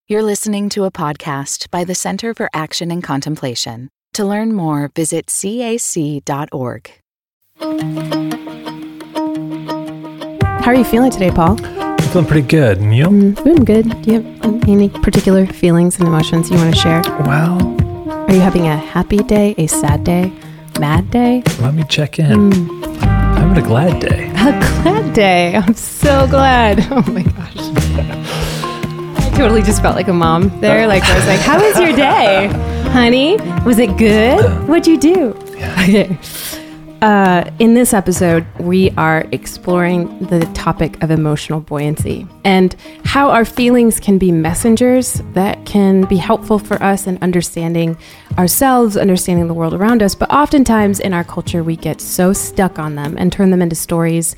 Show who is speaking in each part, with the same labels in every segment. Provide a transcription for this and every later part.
Speaker 1: You're listening to a podcast by the Center for Action and Contemplation. To learn more, visit cac.org.
Speaker 2: How are you feeling today, Paul?
Speaker 3: I'm feeling pretty good. And you?
Speaker 2: I'm good. Do you have any particular feelings and emotions you want to share?
Speaker 3: Well,
Speaker 2: are you having a happy day, a sad day, mad day?
Speaker 3: Let me check in. I'm having a glad day.
Speaker 2: A glad day. I'm so glad. Oh my gosh. I totally just felt like a mom there. Like I was like, how was your day, honey? Was it good? What'd you do?
Speaker 3: Yeah.
Speaker 2: Okay. In this episode, we are exploring the topic of emotional buoyancy and how our feelings can be messengers that can be helpful for us in understanding ourselves, understanding the world around us. But oftentimes in our culture, we get so stuck on them and turn them into stories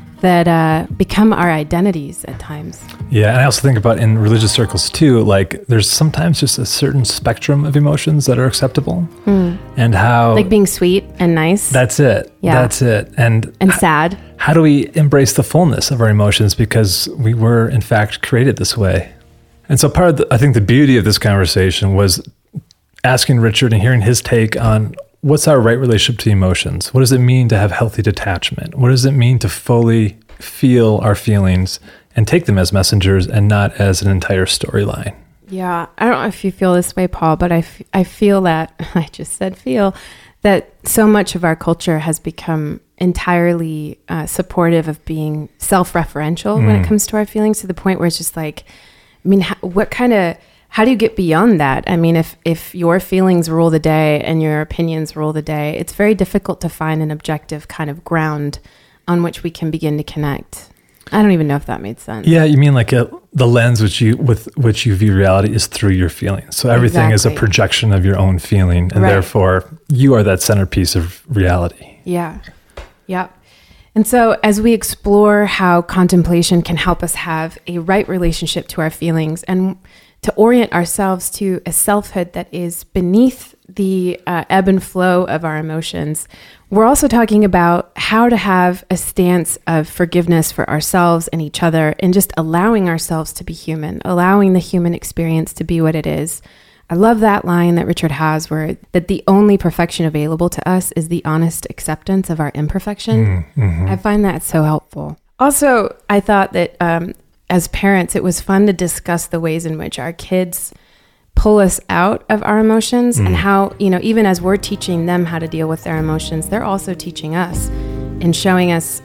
Speaker 2: that become our identities at times.
Speaker 3: Yeah, and I also think about in religious circles too, like there's sometimes just a certain spectrum of emotions that are acceptable and how...
Speaker 2: Like being sweet and nice.
Speaker 3: That's it.
Speaker 2: Yeah.
Speaker 3: That's it. And
Speaker 2: sad.
Speaker 3: How do we embrace the fullness of our emotions because we were in fact created this way? And so part of I think the beauty of this conversation was asking Richard and hearing his take on what's our right relationship to emotions? What does it mean to have healthy detachment? What does it mean to fully feel our feelings and take them as messengers and not as an entire storyline?
Speaker 2: Yeah, I don't know if you feel this way, Paul, but I feel that, I just said feel, that so much of our culture has become entirely supportive of being self-referential when it comes to our feelings, to the point where it's just like, I mean, how do you get beyond that? I mean, if your feelings rule the day and your opinions rule the day, it's very difficult to find an objective kind of ground on which we can begin to connect. I don't even know if that made sense.
Speaker 3: Yeah, you mean like the lens with which you view reality is through your feelings. So everything is a projection of your own feeling, and therefore you are that centerpiece of reality.
Speaker 2: Yeah. Yep. And so as we explore how contemplation can help us have a right relationship to our feelings and to orient ourselves to a selfhood that is beneath the ebb and flow of our emotions, we're also talking about how to have a stance of forgiveness for ourselves and each other and just allowing ourselves to be human, allowing the human experience to be what it is. I love that line that Richard has where that the only perfection available to us is the honest acceptance of our imperfection. Mm-hmm. I find that so helpful. Also, I thought that as parents, it was fun to discuss the ways in which our kids pull us out of our emotions and how, even as we're teaching them how to deal with their emotions, they're also teaching us and showing us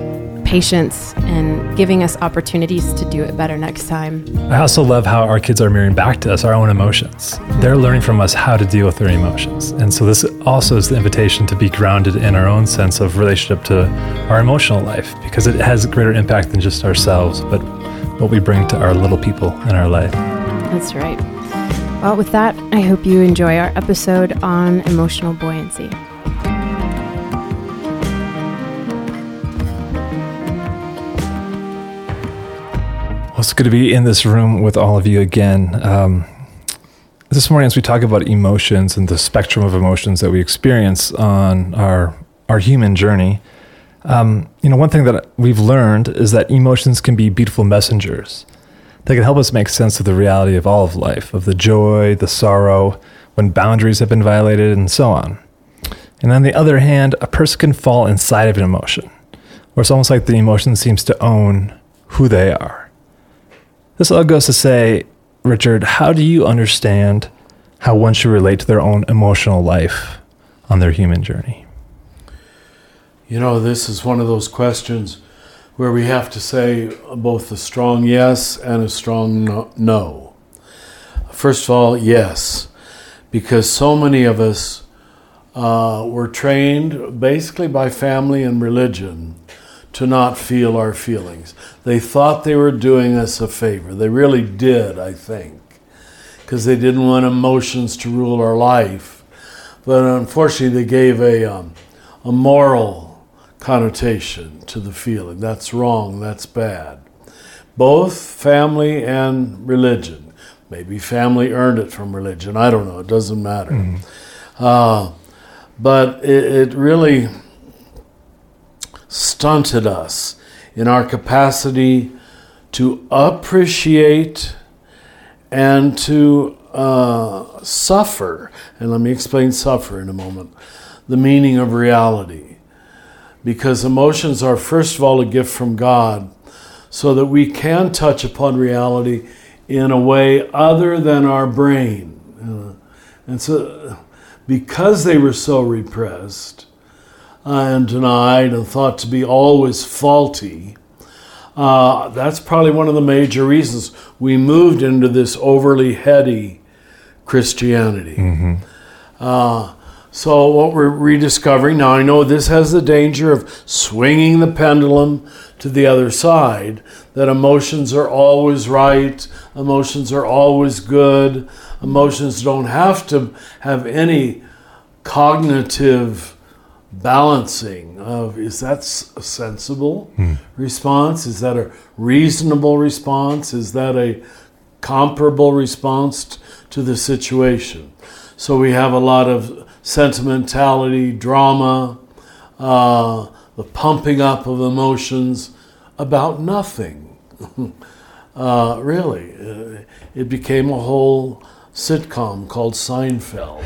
Speaker 2: patience and giving us opportunities to do it better next time.
Speaker 3: I also love how our kids are mirroring back to us our own emotions. They're learning from us how to deal with their emotions. And so this also is the invitation to be grounded in our own sense of relationship to our emotional life, because it has greater impact than just ourselves, but what we bring to our little people in our life.
Speaker 2: That's right. Well, with that, I hope you enjoy our episode on emotional buoyancy.
Speaker 3: Well, it's good to be in this room with all of you again. This morning, as we talk about emotions and the spectrum of emotions that we experience on our human journey, one thing that we've learned is that emotions can be beautiful messengers. They can help us make sense of the reality of all of life, of the joy, the sorrow, when boundaries have been violated, and so on. And on the other hand, a person can fall inside of an emotion, where it's almost like the emotion seems to own who they are. This all goes to say, Richard, how do you understand how one should relate to their own emotional life on their human journey?
Speaker 4: This is one of those questions where we have to say both a strong yes and a strong no. First of all, yes, because so many of us were trained basically by family and religion to not feel our feelings. They thought they were doing us a favor. They really did, I think, because they didn't want emotions to rule our life. But unfortunately, they gave a moral connotation to the feeling. That's wrong, that's bad. Both family and religion. Maybe family earned it from religion. I don't know, it doesn't matter. But it really stunted us in our capacity to appreciate and to suffer. And let me explain suffer in a moment. The meaning of reality. Because emotions are, first of all, a gift from God, so that we can touch upon reality in a way other than our brain. And so, because they were so repressed and denied and thought to be always faulty, that's probably one of the major reasons we moved into this overly heady Christianity. So what we're rediscovering now, I know this has the danger of swinging the pendulum to the other side, that emotions are always right, emotions are always good, emotions don't have to have any cognitive balancing of, is that a sensible response? Is that a reasonable response? Is that a comparable response to the situation? So we have a lot of sentimentality, drama, the pumping up of emotions about nothing. Really. It became a whole sitcom called Seinfeld.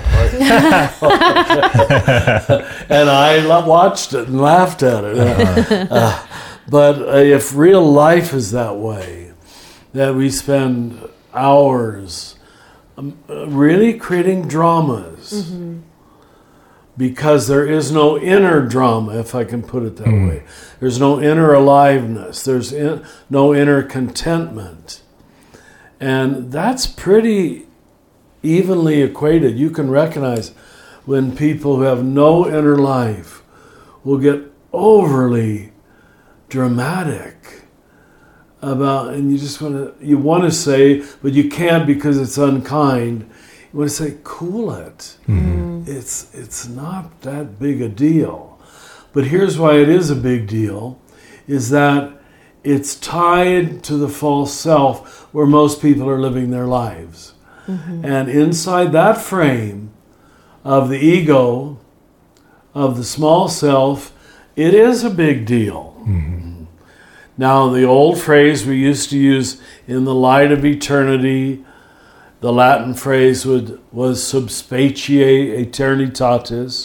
Speaker 4: And I watched it and laughed at it. But if real life is that way, that we spend hours really creating dramas, because there is no inner drama, if I can put it that way. There's no inner aliveness. There's no inner contentment. And that's pretty evenly equated. You can recognize when people who have no inner life will get overly dramatic about, and you want to say, but you can't because it's unkind. You want to say, cool it. It's not that big a deal. But here's why it is a big deal, is that it's tied to the false self where most people are living their lives. And inside that frame of the ego, of the small self, it is a big deal. Now, the old phrase we used to use, in the light of eternity, the Latin phrase was subspecie aeternitatis.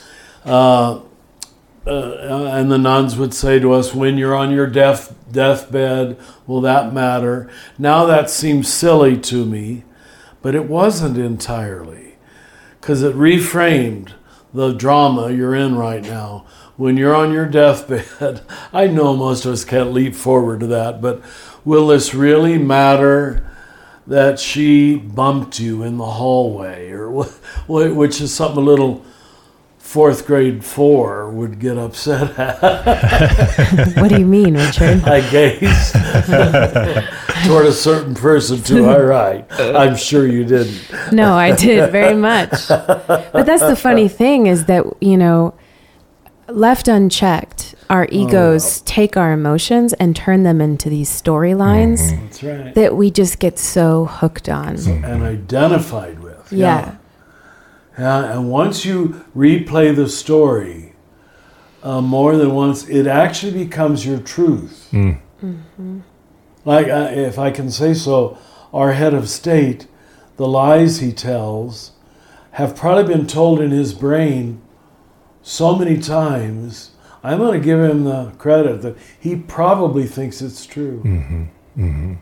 Speaker 4: And the nuns would say to us, when you're on your deathbed, will that matter? Now that seems silly to me, but it wasn't entirely, because it reframed the drama you're in right now. When you're on your deathbed, I know most of us can't leap forward to that, but will this really matter that she bumped you in the hallway, or which is something a little fourth grade 4 would get upset at.
Speaker 2: What do you mean, Richard?
Speaker 4: I gazed toward a certain person to my right. I'm sure you didn't.
Speaker 2: No, I did very much. But that's the funny thing, is that, left unchecked, our egos take our emotions and turn them into these storylines
Speaker 4: That's right.
Speaker 2: that we just get so hooked on.
Speaker 4: And identified with.
Speaker 2: Yeah.
Speaker 4: And once you replay the story more than once, it actually becomes your truth. Like, if I can say so, our head of state, the lies he tells have probably been told in his brain so many times. I'm going to give him the credit that he probably thinks it's true. And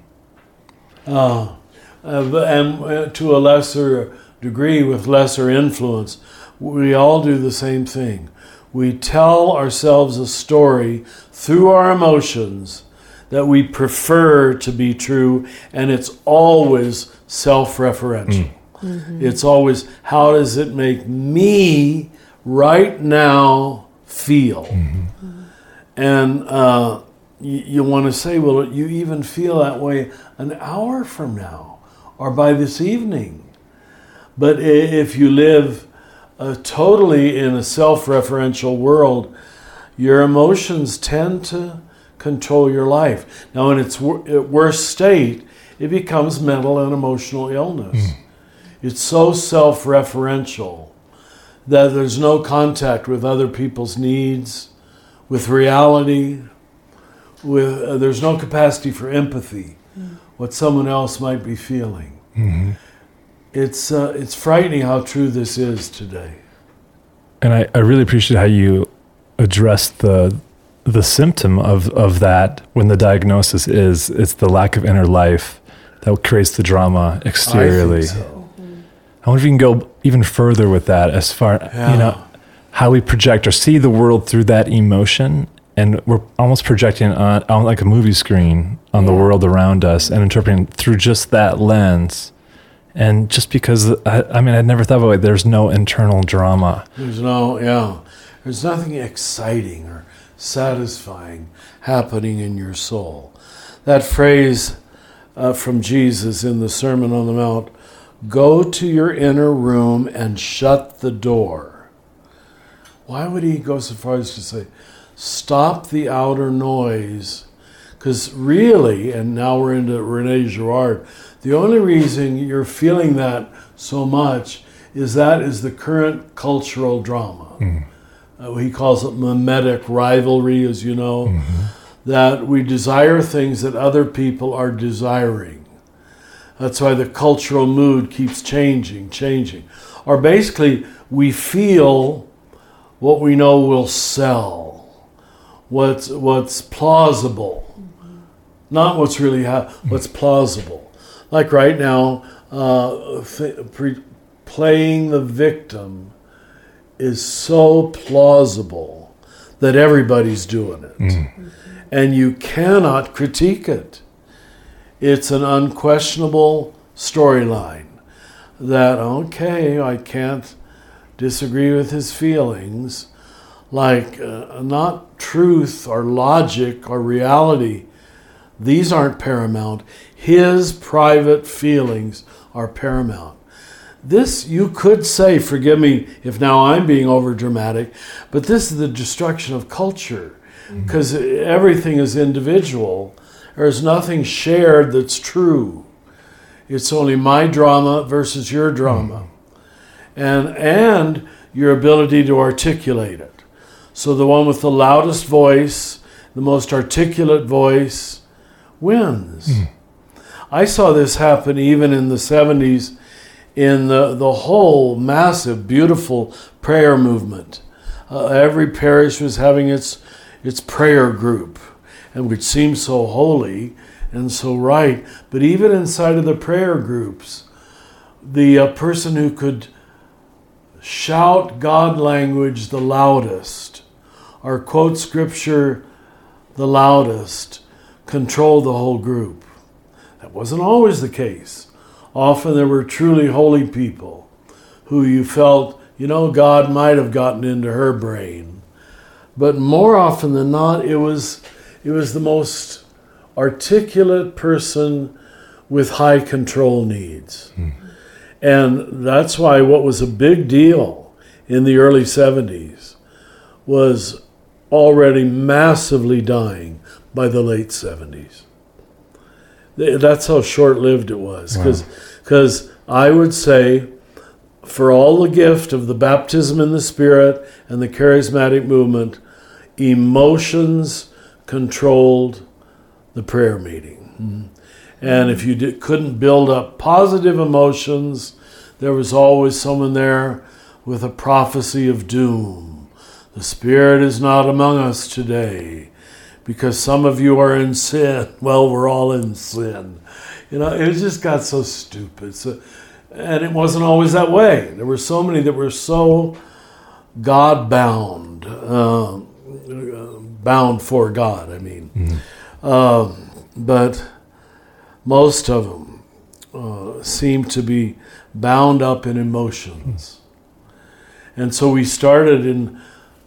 Speaker 4: to a lesser degree, with lesser influence, we all do the same thing. We tell ourselves a story through our emotions that we prefer to be true, and it's always self-referential. It's always, how does it make me right now feel? And you want to say, well, you even feel that way an hour from now or by this evening. But if you live totally in a self-referential world, your emotions tend to control your life. Now, in its worst state, it becomes mental and emotional illness. It's so self-referential that there's no contact with other people's needs, with reality, there's no capacity for empathy, what someone else might be feeling.
Speaker 3: Mm-hmm.
Speaker 4: It's frightening how true this is today.
Speaker 3: And I really appreciate how you addressed the symptom of that when the diagnosis is it's the lack of inner life that creates the drama exteriorly.
Speaker 4: I think so.
Speaker 3: I wonder if you can go even further with that as far, how we project or see the world through that emotion, and we're almost projecting on like a movie screen on the world around us and interpreting through just that lens. And just because, I'd never thought about it, there's no internal drama.
Speaker 4: There's nothing exciting or satisfying happening in your soul. That phrase from Jesus in the Sermon on the Mount, go to your inner room and shut the door. Why would he go so far as to say, stop the outer noise? Because really, and now we're into Rene Girard, the only reason you're feeling that so much is the current cultural drama. He calls it mimetic rivalry, as you know, that we desire things that other people are desiring. That's why the cultural mood keeps changing. Or basically, we feel what we know will sell, what's plausible, not what's really what's plausible. Like right now, playing the victim is so plausible that everybody's doing it. And you cannot critique it. It's an unquestionable storyline that, okay, I can't disagree with his feelings. Like, not truth or logic or reality. These aren't paramount. His private feelings are paramount. This, you could say, forgive me if now I'm being over dramatic, but this is the destruction of culture, because everything is individual. There's nothing shared that's true. It's only my drama versus your drama, and your ability to articulate it. So the one with the loudest voice, the most articulate voice, wins. I saw this happen even in the 70s in the whole massive, beautiful prayer movement. Every parish was having its prayer group, and which seemed so holy and so right. But even inside of the prayer groups, the person who could shout God language the loudest or quote scripture the loudest control the whole group. That wasn't always the case. Often there were truly holy people who you felt, God might have gotten into her brain. But more often than not, it was the most articulate person with high control needs. And that's why what was a big deal in the early 70s was already massively dying by the late 70s. That's how short-lived it was. Because I would say, for all the gift of the baptism in the Spirit and the charismatic movement, emotions controlled the prayer meeting. And if you couldn't build up positive emotions, there was always someone there with a prophecy of doom. The Spirit is not among us today because some of you are in sin. Well, we're all in sin. It just got so stupid. And it wasn't always that way. There were so many that were so God-bound, bound for God, I mean. But most of them seem to be bound up in emotions. And so we started in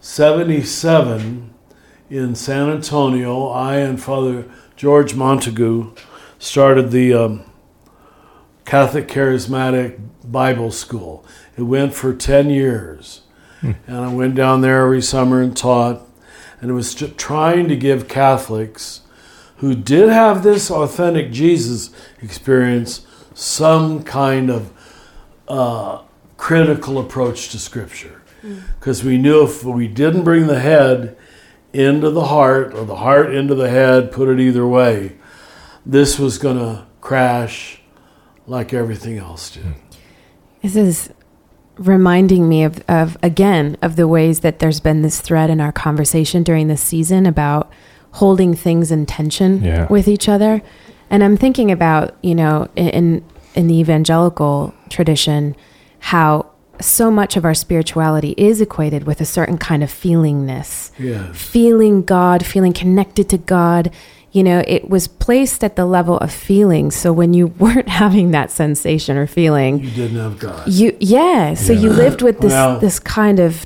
Speaker 4: 77 in San Antonio. I and Father George Montague started the Catholic Charismatic Bible School. It went for 10 years. And I went down there every summer and taught. And it was trying to give Catholics who did have this authentic Jesus experience some kind of critical approach to Scripture. Because we knew if we didn't bring the head into the heart or the heart into the head, put it either way, this was going to crash like everything else did.
Speaker 2: This is reminding me of the ways that there's been this thread in our conversation during this season about holding things in tension with each other. And I'm thinking about, in the evangelical tradition, how so much of our spirituality is equated with a certain kind of feelingness.
Speaker 4: Yes.
Speaker 2: Feeling God, feeling connected to God. It was placed at the level of feeling. So when you weren't having that sensation or feeling,
Speaker 4: you didn't have God.
Speaker 2: So you lived with this kind of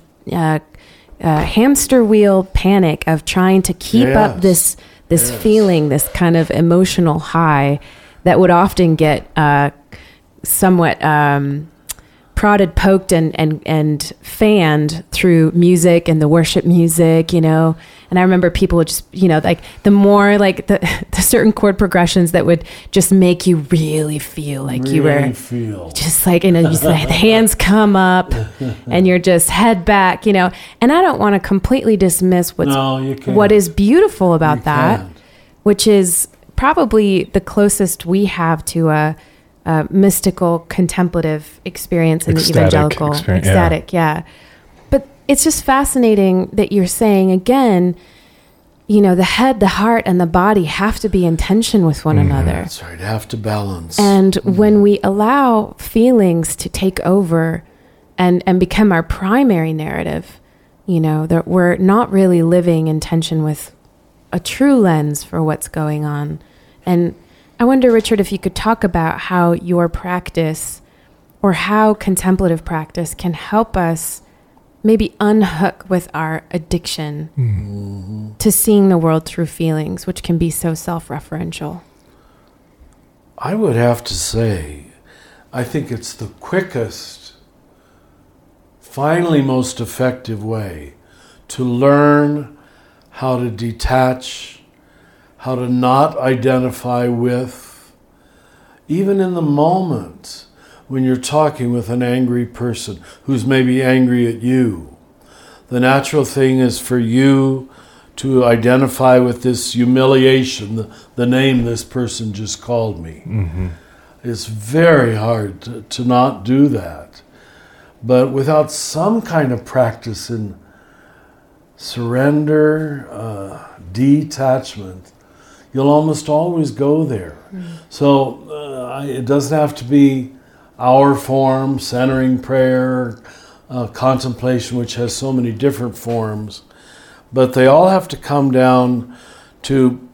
Speaker 2: hamster wheel panic of trying to keep up this feeling, this kind of emotional high that would often get somewhat prodded, poked, and fanned through music and the worship music, And I remember people would just, like the more like the certain chord progressions that would just make you really feel like you were just like, just the hands come up and you're just head back, And I don't want to completely dismiss what is beautiful about that, which is probably the closest we have to a mystical, contemplative experience in the evangelical. Ecstatic, yeah. But it's just fascinating that you're saying, again, the head, the heart, and the body have to be in tension with one another.
Speaker 4: That's right, have to balance.
Speaker 2: And when we allow feelings to take over and become our primary narrative, that we're not really living in tension with a true lens for what's going on. And I wonder, Richard, if you could talk about how your practice or how contemplative practice can help us maybe unhook with our addiction to seeing the world through feelings, which can be so self-referential.
Speaker 4: I would have to say, I think it's the quickest, finally most effective way to learn how to detach, how to not identify with, even in the moment when you're talking with an angry person who's maybe angry at you. The natural thing is for you to identify with this humiliation, the name this person just called me. Mm-hmm. It's very hard to not do that. But without some kind of practice in surrender, detachment, you'll almost always go there. Mm. So it doesn't have to be our form, centering prayer, contemplation, which has so many different forms, but they all have to come down to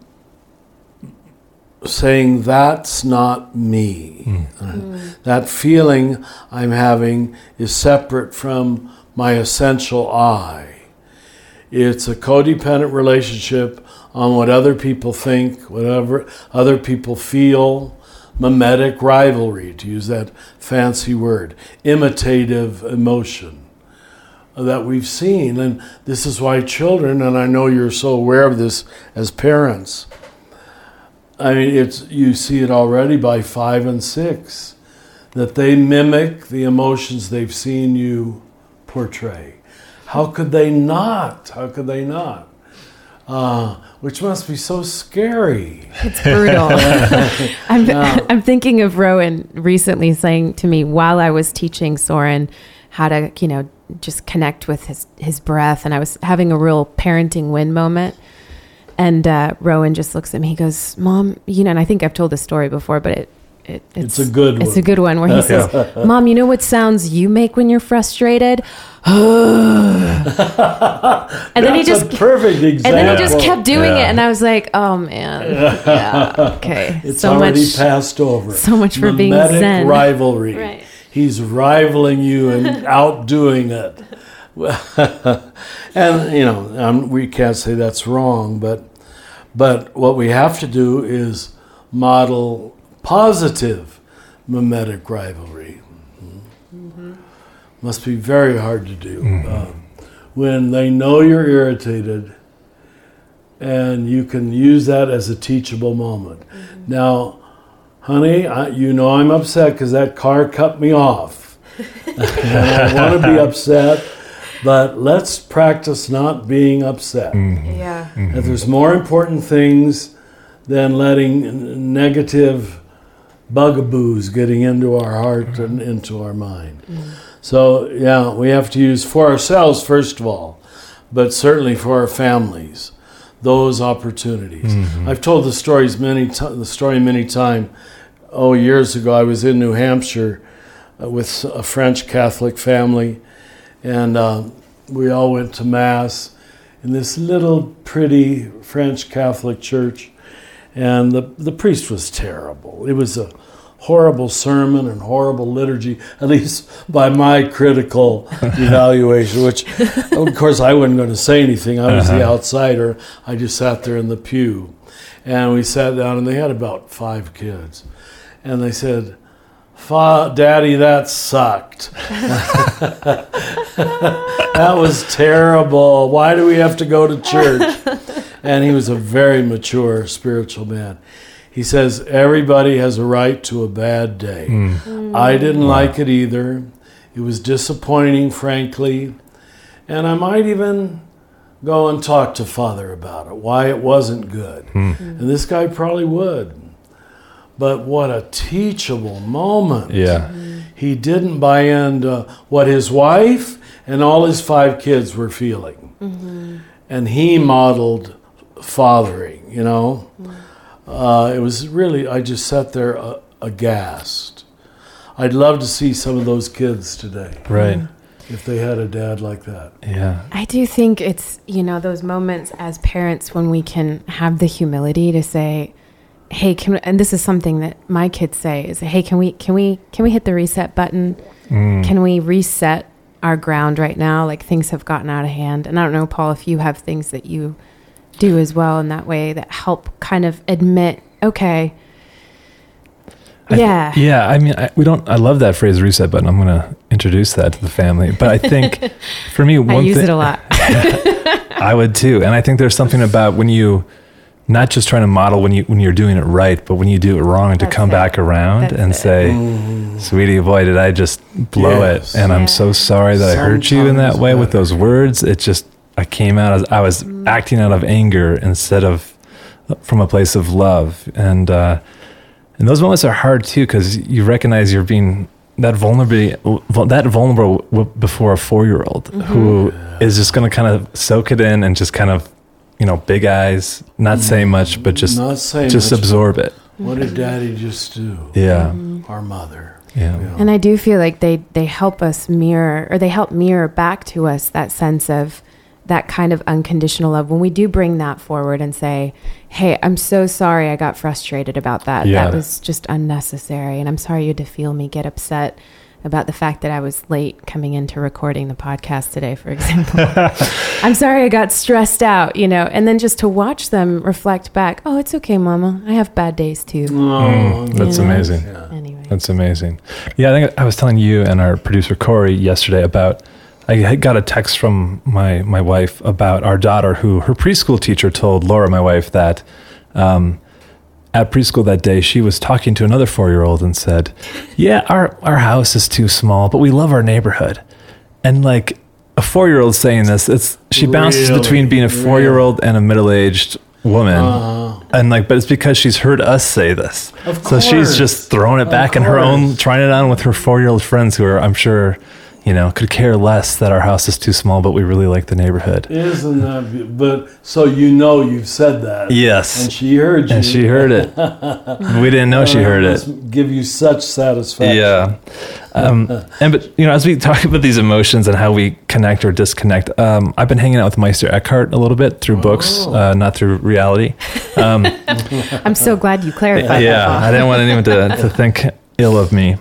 Speaker 4: saying, that's not me. That feeling I'm having is separate from my essential I. It's a codependent relationship on what other people think, whatever other people feel, mimetic rivalry, to use that fancy word, imitative emotion that we've seen. And this is why children, and I know you're so aware of this as parents, I mean, you see it already by 5 and 6, that they mimic the emotions they've seen you portray. How could they not? How could they not? Which must be so scary.
Speaker 2: It's brutal. I'm thinking of Rowan recently saying to me while I was teaching Soren how to, just connect with his breath, and I was having a real parenting win moment. And Rowan just looks at me. He goes, "Mom, and I think I've told this story before, but it's a good one. It's a good one where he says, "Mom, you know what sounds you make when you're frustrated?" And then he just
Speaker 4: perfect example.
Speaker 2: And then he just kept doing it, and I was like, "Oh man, yeah, okay."
Speaker 4: It's so already much, passed over.
Speaker 2: So much for being zen.
Speaker 4: Rivalry.
Speaker 2: Right.
Speaker 4: He's rivaling you and outdoing it. And we can't say that's wrong, but what we have to do is model positive mimetic rivalry. Mm-hmm. Must be very hard to do. Mm-hmm. When they know you're irritated, and you can use that as a teachable moment. Mm-hmm. Now, honey, I'm upset because that car cut me off. And I want to be upset, but let's practice not being upset.
Speaker 2: Mm-hmm. Yeah.
Speaker 4: Mm-hmm. That there's more important things than letting negative bugaboos getting into our heart and into our mind. So, yeah, we have to use for ourselves, first of all, but certainly for our families, those opportunities. I've told the story many times. Years ago, I was in New Hampshire with a French Catholic family, and we all went to Mass in this little pretty French Catholic church, and the priest was terrible. It was a horrible sermon and horrible liturgy, at least by my critical evaluation, which, of course, I wasn't going to say anything. I was the outsider. I just sat there in the pew. And we sat down, and they had about 5 kids. And they said, Daddy, that sucked. That was terrible. Why do we have to go to church? And he was a very mature spiritual man. He says, everybody has a right to a bad day. I didn't like it either. It was disappointing, frankly. And I might even go and talk to Father about it, why it wasn't good. And this guy probably would. But what a teachable moment.
Speaker 3: Yeah.
Speaker 4: He didn't buy into what his wife and all his 5 kids were feeling. And he modeled fathering, you know. It was really, I just sat there aghast. I'd love to see some of those kids today.
Speaker 3: Right.
Speaker 4: If they had a dad like that.
Speaker 3: Yeah.
Speaker 2: I do think it's, those moments as parents when we can have the humility to say, hey, and this is something that my kids say is, hey, can we hit the reset button? Can we reset our ground right now? Like, things have gotten out of hand. And I don't know, Paul, if you have things that you do as well in that way that help kind of admit, okay, yeah.
Speaker 3: I love that phrase reset button. I'm going to introduce that to the family. But I think for me,
Speaker 2: I use it a lot.
Speaker 3: I would too. And I think there's something about when you, not just trying to model when you're doing it right, but when you do it wrong, to come back around and say, sweetie, boy, did I just blow it. And I'm so sorry that I hurt you in that way with those words. It just, I came out as I was acting out of anger instead of from a place of love. And those moments are hard too, because you recognize you're being that vulnerable before a 4-year-old who is just going to kind of soak it in and just kind of, big eyes, not say much, but just absorb it.
Speaker 4: What did Daddy just do?
Speaker 3: Yeah.
Speaker 4: Our mother.
Speaker 3: Yeah.
Speaker 2: And I do feel like they help us mirror, or they help mirror back to us that sense of that kind of unconditional love. When we do bring that forward and say, hey, I'm so sorry I got frustrated about that.
Speaker 3: Yeah.
Speaker 2: That was just unnecessary. And I'm sorry you had to feel me get upset about the fact that I was late coming into recording the podcast today, for example. I'm sorry I got stressed out, and then just to watch them reflect back, oh, it's okay, Mama. I have bad days too.
Speaker 3: That's amazing.
Speaker 4: Yeah.
Speaker 2: Anyway.
Speaker 3: That's amazing. Yeah, I think I was telling you and our producer Corey yesterday about, I got a text from my wife about our daughter who her preschool teacher told Laura, my wife, that at preschool that day, she was talking to another 4-year-old and said, yeah, our house is too small, but we love our neighborhood. And like a 4-year-old saying this, she bounces between being a 4-year-old and a middle-aged woman. And but it's because she's heard us say this. So she's just throwing it back in her own, trying it on with her 4-year-old friends who are, I'm sure, could care less that our house is too small, but we really like the neighborhood.
Speaker 4: Isn't that but so you've said that.
Speaker 3: Yes.
Speaker 4: And she heard you.
Speaker 3: And she heard it. We didn't know she heard it.
Speaker 4: Must give you such satisfaction.
Speaker 3: Yeah. But as we talk about these emotions and how we connect or disconnect, I've been hanging out with Meister Eckhart a little bit through books, not through reality.
Speaker 2: I'm so glad you clarified that.
Speaker 3: I didn't want anyone to think ill of me.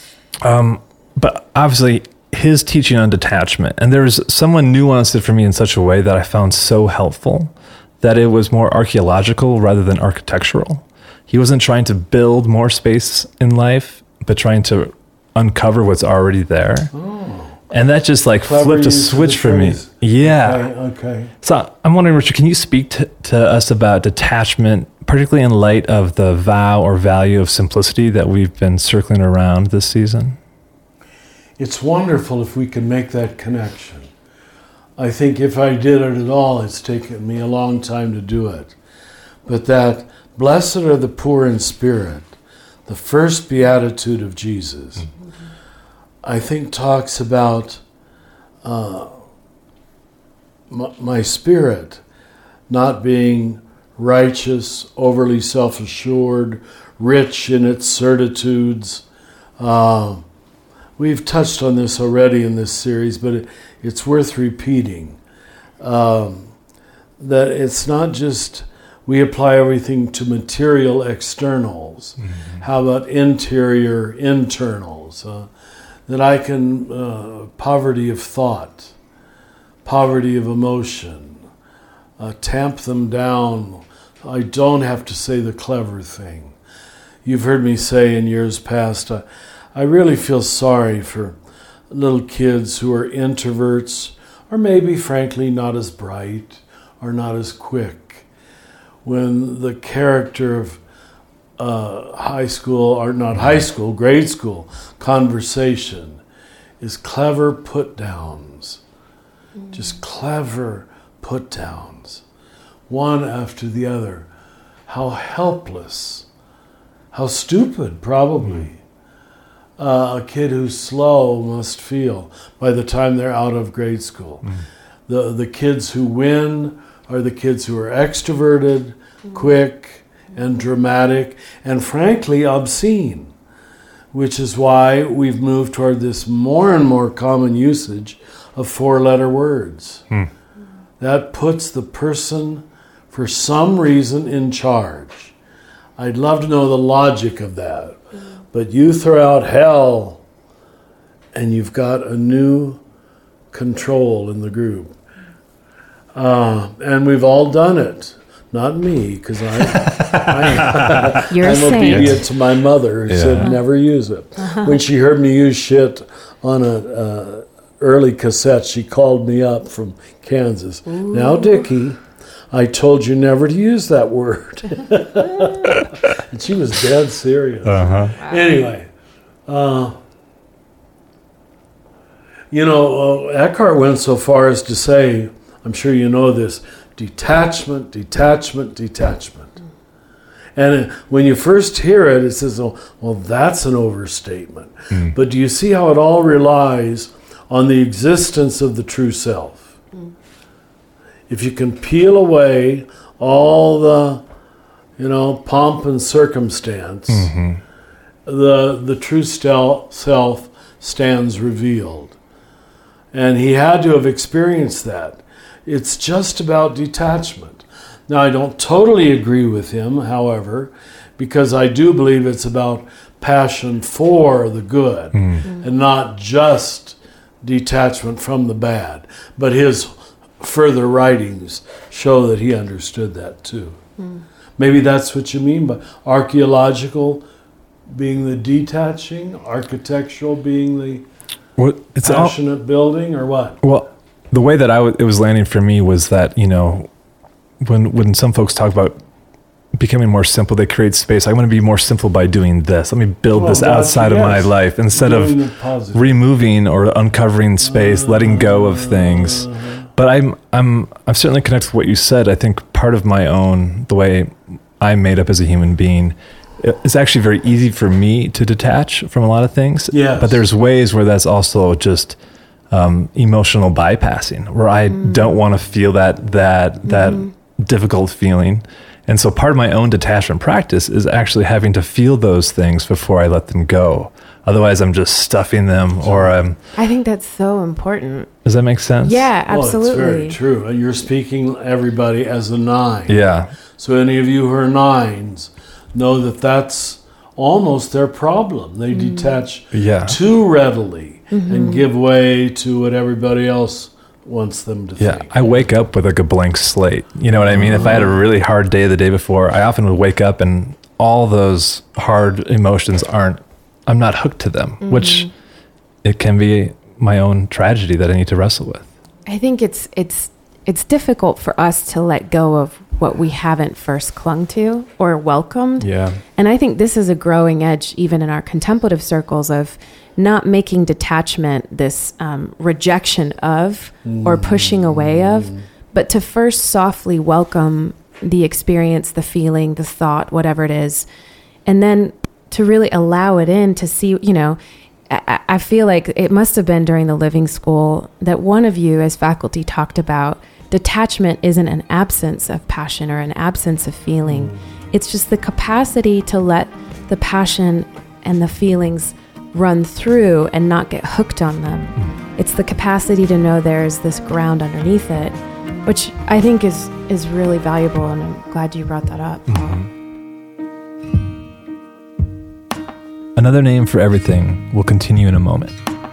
Speaker 3: But obviously, his teaching on detachment, and there's someone nuanced it for me in such a way that I found so helpful that it was more archaeological rather than architectural. He wasn't trying to build more space in life, but trying to uncover what's already there. And that just flipped a switch for me. Yeah.
Speaker 4: Okay.
Speaker 3: So I'm wondering, Richard, can you speak to us about detachment, particularly in light of the vow or value of simplicity that we've been circling around this season?
Speaker 4: It's wonderful if we can make that connection. I think if I did it at all, it's taken me a long time to do it. But that blessed are the poor in spirit. the first beatitude of Jesus, I think talks about my spirit not being righteous, overly self-assured, rich in its certitudes. We've touched on this already in this series, but it's worth repeating. That it's not just we apply everything to material externals. How about interior internals? That I can, poverty of thought, poverty of emotion, tamp them down. I don't have to say the clever thing. You've heard me say in years past, I really feel sorry for little kids who are introverts, or maybe frankly not as bright or not as quick. When the character of high school, or not high school, grade school conversation is clever put-downs. Just clever put-downs, one after the other. How helpless, how stupid probably a kid who's slow must feel by the time they're out of grade school. The kids who win are the kids who are extroverted, quick, and dramatic, and frankly obscene, which is why we've moved toward this more and more common usage of 4-letter words. That puts the person, for some reason, in charge. I'd love to know the logic of that. But you throw out hell, and you've got a new control in the group. And we've all done it. Not me, because I'm obedient to my mother, who said never use it. When she heard me use shit on a early cassette, she called me up from Kansas. Now, Dickie, I told you never to use that word. And she was dead serious. Anyway, Eckhart went so far as to say, I'm sure you know this, detachment, detachment, detachment. And when you first hear it, it says, oh, well, that's an overstatement. But do you see how it all relies on the existence of the true self? If you can peel away all the, pomp and circumstance, the true self stands revealed. And he had to have experienced that. It's just about detachment. Now, I don't totally agree with him, however, because I do believe it's about passion for the good and not just detachment from the bad. But his further writings show that he understood that too. Maybe that's what you mean by archaeological being the detaching, architectural being the passionate building, or what?
Speaker 3: Well, the way that it was landing for me was that, when some folks talk about becoming more simple, they create space. I want to be more simple by doing this. Let me build this outside of my life instead of removing or uncovering space, letting go of things. But I'm certainly connected with what you said. I think part of the way I'm made up as a human being, it's actually very easy for me to detach from a lot of things. Yes. But there's ways where that's also just emotional bypassing, where I don't want to feel that difficult feeling. And so part of my own detachment practice is actually having to feel those things before I let them go. Otherwise, I'm just stuffing them, or
Speaker 2: I think that's so important.
Speaker 3: Does that make sense?
Speaker 2: Yeah, absolutely.
Speaker 4: Well, it's very true. You're speaking everybody as a 9.
Speaker 3: Yeah.
Speaker 4: So any of you who are 9s know that that's almost their problem. They detach too readily and give way to what everybody else wants them to think.
Speaker 3: I wake up with like a blank slate. You know what I mean? If I had a really hard day the day before, I often would wake up and all those hard emotions I'm not hooked to them, which it can be my own tragedy that I need to wrestle with.
Speaker 2: I think it's difficult for us to let go of what we haven't first clung to or welcomed.
Speaker 3: Yeah.
Speaker 2: And I think this is a growing edge, even in our contemplative circles, of not making detachment this rejection of or pushing away of, but to first softly welcome the experience, the feeling, the thought, whatever it is, and then to really allow it in, to see, I feel like it must have been during the living school that one of you as faculty talked about detachment isn't an absence of passion or an absence of feeling. It's just the capacity to let the passion and the feelings run through and not get hooked on them. It's the capacity to know there's this ground underneath it, which I think is really valuable, and I'm glad you brought that up.
Speaker 3: Another name for everything will continue in a moment.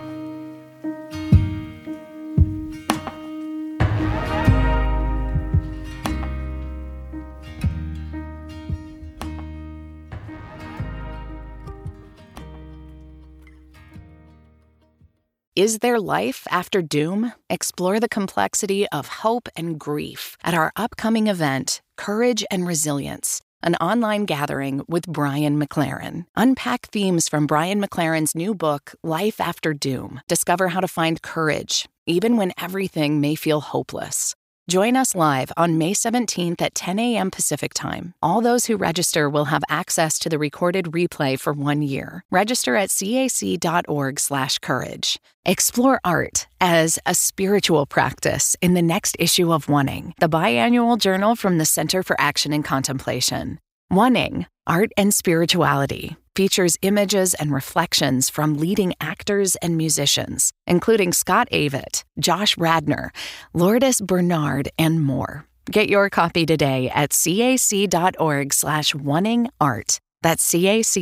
Speaker 5: Is there life after doom? Explore the complexity of hope and grief at our upcoming event, Courage and Resilience, an online gathering with Brian McLaren. Unpack themes from Brian McLaren's new book, Life After Doom. Discover how to find courage, even when everything may feel hopeless. Join us live on May 17th at 10 a.m. Pacific Time. All those who register will have access to the recorded replay for 1 year. Register at cac.org/courage. Explore art as a spiritual practice in the next issue of Oneing, the biannual journal from the Center for Action and Contemplation. Oneing, Art and Spirituality, features images and reflections from leading actors and musicians, including Scott Avett, Josh Radnor, Lourdes Bernard, and more. Get your copy today at cac.org/oneingart. That's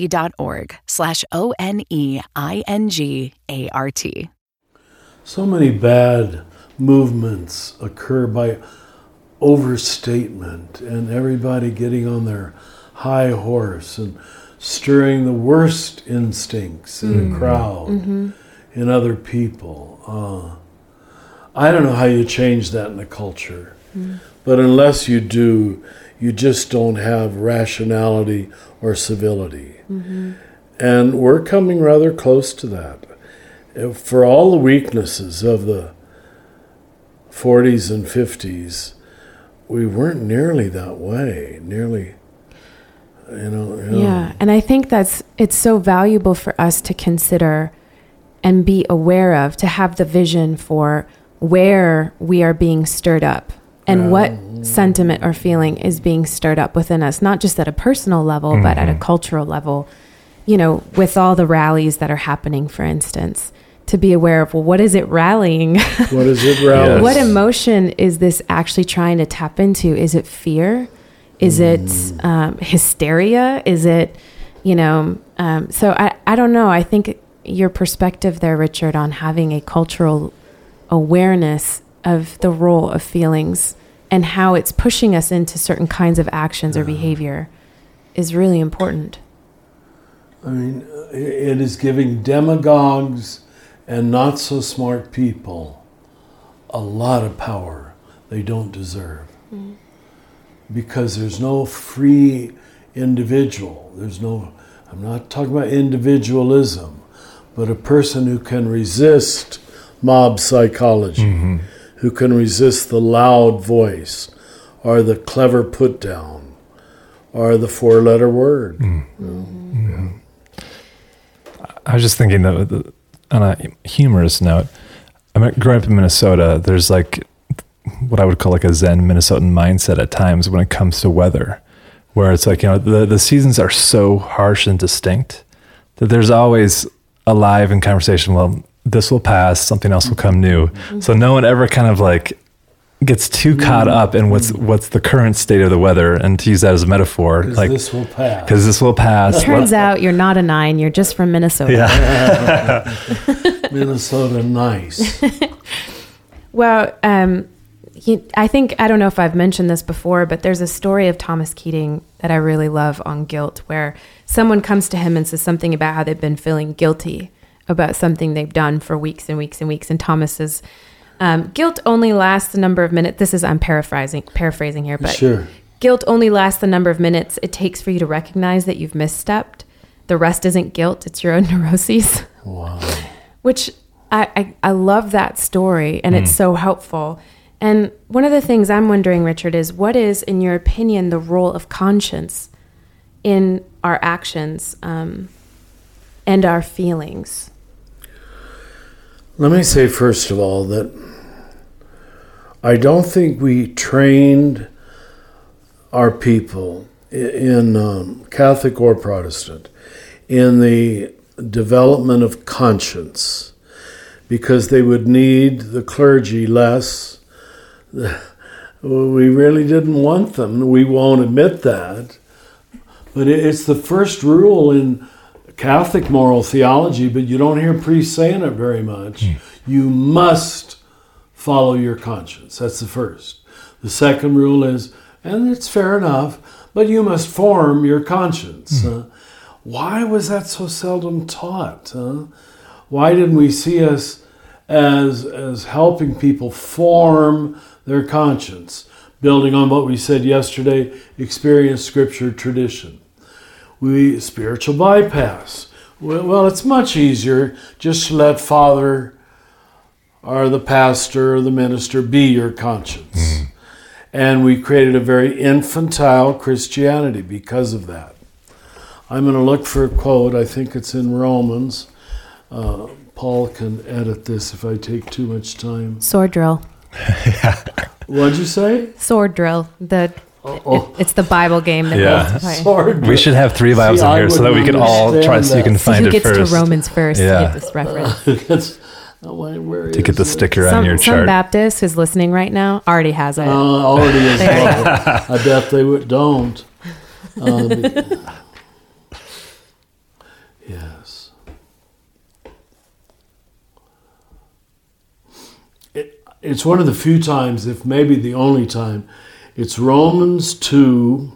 Speaker 5: cac.org/oneingart.
Speaker 4: So many bad movements occur by overstatement and everybody getting on their high horse and stirring the worst instincts in a crowd, in other people. I don't know how you change that in a culture, but unless you do, you just don't have rationality or civility. And we're coming rather close to that. For all the weaknesses of the 40s and 50s, we weren't nearly that way,
Speaker 2: Yeah, and I think it's so valuable for us to consider and be aware of, to have the vision for where we are being stirred up and what sentiment or feeling is being stirred up within us, not just at a personal level, but at a cultural level, with all the rallies that are happening, for instance, to be aware of, well, what is it rallying?
Speaker 4: What is it rallying?
Speaker 3: Yes.
Speaker 2: What emotion is this actually trying to tap into? Is it fear? Is it hysteria? Is it, so I don't know. I think your perspective there, Richard, on having a cultural awareness of the role of feelings and how it's pushing us into certain kinds of actions or behavior is really important.
Speaker 4: I mean, it is giving demagogues and not so smart people a lot of power they don't deserve. Because there's no free individual. I'm not talking about individualism, but a person who can resist mob psychology, who can resist the loud voice or the clever put down or the four-letter word.
Speaker 3: I was just thinking that on a humorous note, growing up in Minnesota, there's like what I would call like a Zen Minnesotan mindset at times when it comes to weather, where it's like, the seasons are so harsh and distinct that there's always alive in conversation. Well, this will pass, something else will come new. So no one ever kind of like gets too caught up in what's the current state of the weather, and to use that as a metaphor, like
Speaker 4: this will pass.
Speaker 3: Because this will pass.
Speaker 2: Turns out you're not a 9, you're just from Minnesota.
Speaker 3: Yeah.
Speaker 4: Minnesota nice.
Speaker 2: Well, I think, I don't know if I've mentioned this before, but there's a story of Thomas Keating that I really love on guilt, where someone comes to him and says something about how they've been feeling guilty about something they've done for weeks and weeks and weeks. And Thomas says, guilt only lasts the number of minutes. I'm paraphrasing here, but
Speaker 4: sure.
Speaker 2: Guilt only lasts the number of minutes it takes for you to recognize that you've misstepped. The rest isn't guilt, it's your own neuroses.
Speaker 4: Wow.
Speaker 2: Which I love that story, and it's so helpful. And one of the things I'm wondering, Richard, is what is, in your opinion, the role of conscience in our actions and our feelings?
Speaker 4: Let me say, first of all, that I don't think we trained our people in Catholic or Protestant in the development of conscience, because they would need the clergy less. We really didn't want them. We won't admit that. But it's the first rule in Catholic moral theology, but you don't hear priests saying it very much. You must follow your conscience. That's the first. The second rule is, and it's fair enough, but you must form your conscience. Why was that so seldom taught? Why didn't we see us as helping people form their conscience, building on what we said yesterday, experience, scripture, tradition? Spiritual bypass. Well, it's much easier just to let Father or the pastor or the minister be your conscience. And we created a very infantile Christianity because of that. I'm going to look for a quote. I think it's in Romans. Paul can edit this if I take too much time.
Speaker 2: Sword drill.
Speaker 4: What'd you say?
Speaker 2: Sword drill. It's the Bible game that we have to play.
Speaker 4: Sword.
Speaker 3: We should have 3 Bibles in here so that we can all try so you can find
Speaker 2: who
Speaker 3: it
Speaker 2: gets
Speaker 3: first.
Speaker 2: to Romans first to get this reference?
Speaker 4: To
Speaker 3: get the sticker on your
Speaker 2: Some
Speaker 3: chart.
Speaker 2: Baptist who's listening right now already has it.
Speaker 4: Already is. I bet they don't. Yes. It's one of the few times, if maybe the only time, it's Romans 2,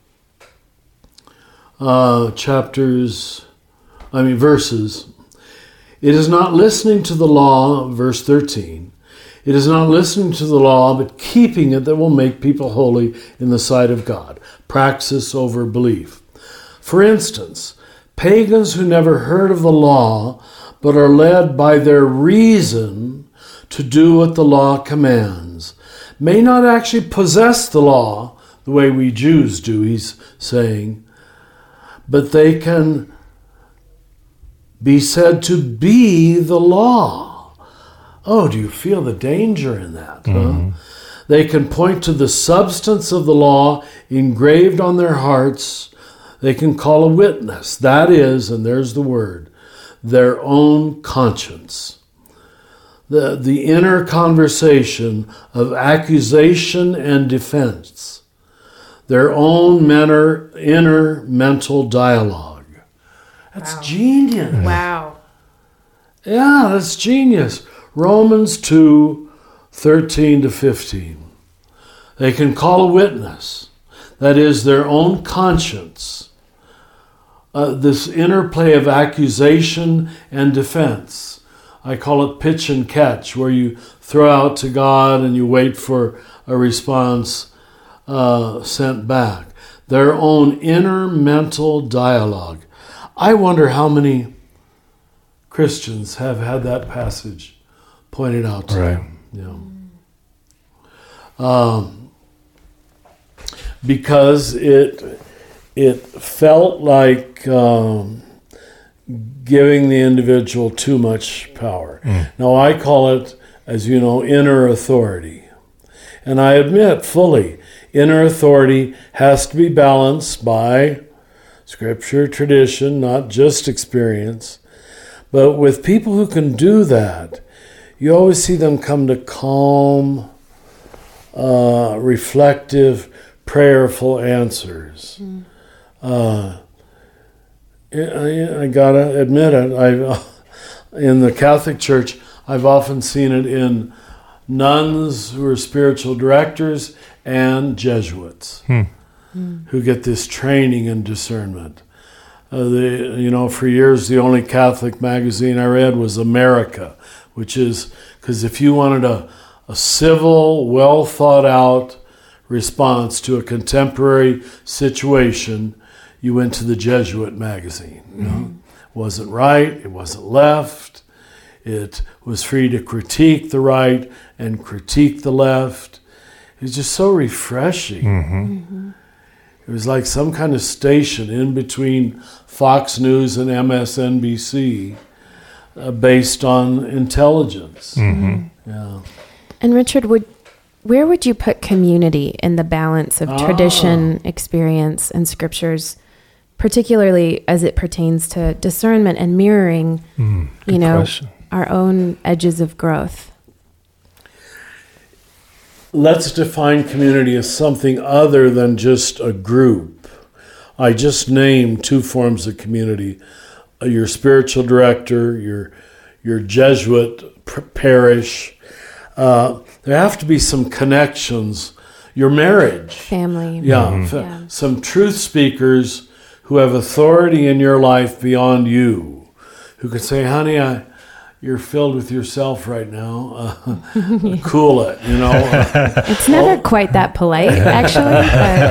Speaker 4: verses. It is not listening to the law, verse 13. It is not listening to the law, but keeping it that will make people holy in the sight of God. Praxis over belief. For instance, pagans who never heard of the law, but are led by their reason to do what the law commands, may not actually possess the law the way we Jews do, he's saying, but they can be said to be the law. Oh, do you feel the danger in that? Huh? They can point to the substance of the law engraved on their hearts. They can call a witness. That is, and there's the word, their own conscience. The inner conversation of accusation and defense. Their own inner mental dialogue. That's genius.
Speaker 2: Wow.
Speaker 4: Yeah, that's genius. Romans 2, 13 to 15. They can call a witness. That is, their own conscience. This interplay of accusation and defense. I call it pitch and catch, where you throw out to God and you wait for a response sent back. Their own inner mental dialogue. I wonder how many Christians have had that passage pointed out to them. Because it felt like giving the individual too much power. Now I call it, as you know, inner authority. And I admit fully, inner authority has to be balanced by Scripture, tradition, not just experience. But with people who can do that, you always see them come to calm, reflective, prayerful answers. I gotta admit it. In the Catholic Church, I've often seen it in nuns who are spiritual directors and Jesuits who get this training and discernment. For years, the only Catholic magazine I read was America, which is, because if you wanted a civil, well thought out response to a contemporary situation, you went to the Jesuit magazine. It wasn't right, it wasn't left, it was free to critique the right and critique the left. It's just so refreshing. It was like some kind of station in between Fox News and MSNBC, based on intelligence.
Speaker 3: Mm-hmm.
Speaker 4: Yeah.
Speaker 2: And Richard, where would you put community in the balance of tradition, experience, and scriptures, particularly as it pertains to discernment and mirroring,
Speaker 3: question.
Speaker 2: our own edges of growth?
Speaker 4: Let's define community as something other than just a group. I just named 2 forms of community: your spiritual director, your Jesuit parish. There have to be some connections. Your marriage,
Speaker 2: Family.
Speaker 4: yeah, some truth speakers who have authority in your life beyond you, who could say, "Honey, you're filled with yourself right now. Cool it,
Speaker 2: It's never quite that polite, actually.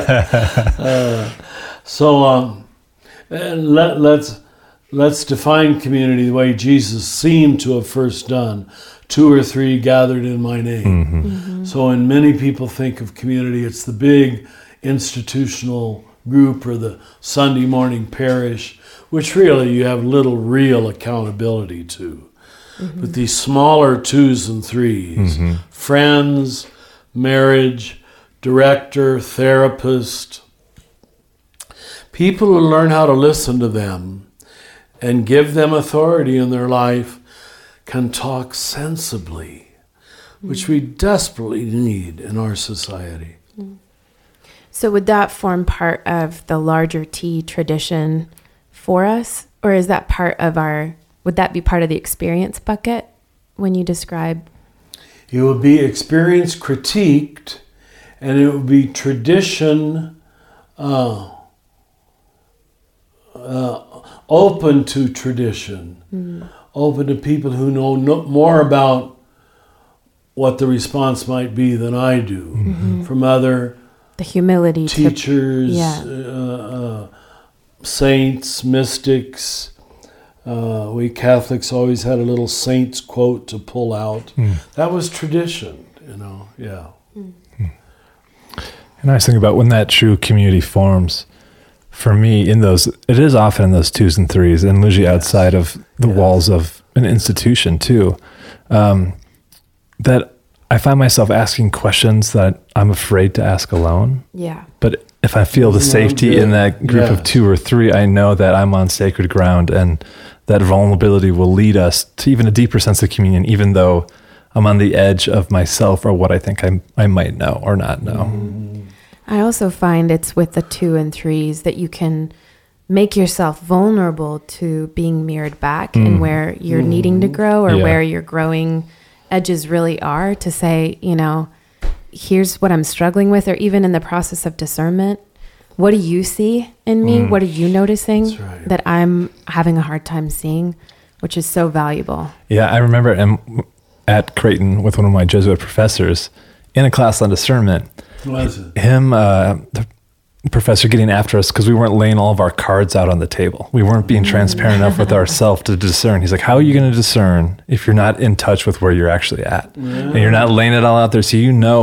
Speaker 4: And let's define community the way Jesus seemed to have first done. 2 or 3 gathered in my name.
Speaker 2: Mm-hmm.
Speaker 4: So when many people think of community, it's the big institutional group or the Sunday morning parish, which really you have little real accountability to. But these smaller 2s and 3s, friends, marriage, director, therapist, people who learn how to listen to them and give them authority in their life can talk sensibly, which we desperately need in our society.
Speaker 2: So would that form part of the larger T tradition for us? Or is that would that be part of the experience bucket when you describe?
Speaker 4: It would be experience critiqued, and it would be tradition open to tradition, open to people who know more about what the response might be than I do, from other
Speaker 2: the humility
Speaker 4: teachers, saints, mystics. We Catholics always had a little saint's quote to pull out. That was tradition, yeah.
Speaker 3: And I was thinking about when that true community forms, for me, it is often in those 2s and 3s, and usually outside of the walls of an institution too, that I find myself asking questions that I'm afraid to ask alone.
Speaker 2: Yeah.
Speaker 3: But if I feel the safety in that group of 2 or 3, I know that I'm on sacred ground, and that vulnerability will lead us to even a deeper sense of communion, even though I'm on the edge of myself or what I think I might know or not know.
Speaker 2: I also find it's with the 2 and 3s that you can make yourself vulnerable to being mirrored back and where you're needing to grow or where your growing edges really are, to say, here's what I'm struggling with, or even in the process of discernment, what do you see in me? What are you noticing that I'm having a hard time seeing, which is so valuable. Yeah,
Speaker 3: I remember at Creighton with one of my Jesuit professors in a class on discernment.
Speaker 4: Was it?
Speaker 3: The professor getting after us because we weren't laying all of our cards out on the table. We weren't being transparent enough with ourselves to discern. He's like, how are you going to discern if you're not in touch with where you're actually at? Yeah. And you're not laying it all out there, so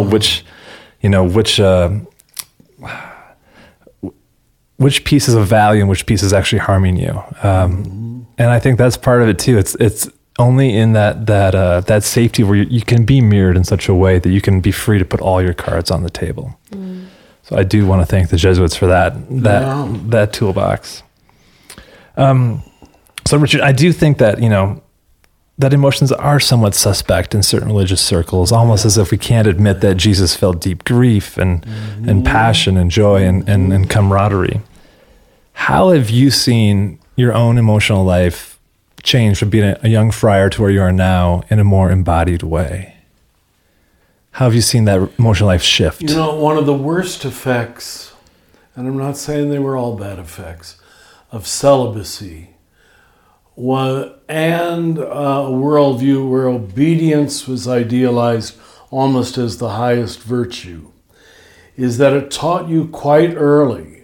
Speaker 3: which pieces of value and which piece is actually harming you. And I think that's part of it too. It's only in that safety where you can be mirrored in such a way that you can be free to put all your cards on the table. So I do want to thank the Jesuits for that toolbox. So Richard, I do think that, that emotions are somewhat suspect in certain religious circles, almost as if we can't admit that Jesus felt deep grief and passion and joy and camaraderie. How have you seen your own emotional life change from being a young friar to where you are now in a more embodied way? How have you seen that emotional life shift?
Speaker 4: One of the worst effects, and I'm not saying they were all bad effects, of celibacy and a worldview where obedience was idealized almost as the highest virtue, is that it taught you quite early,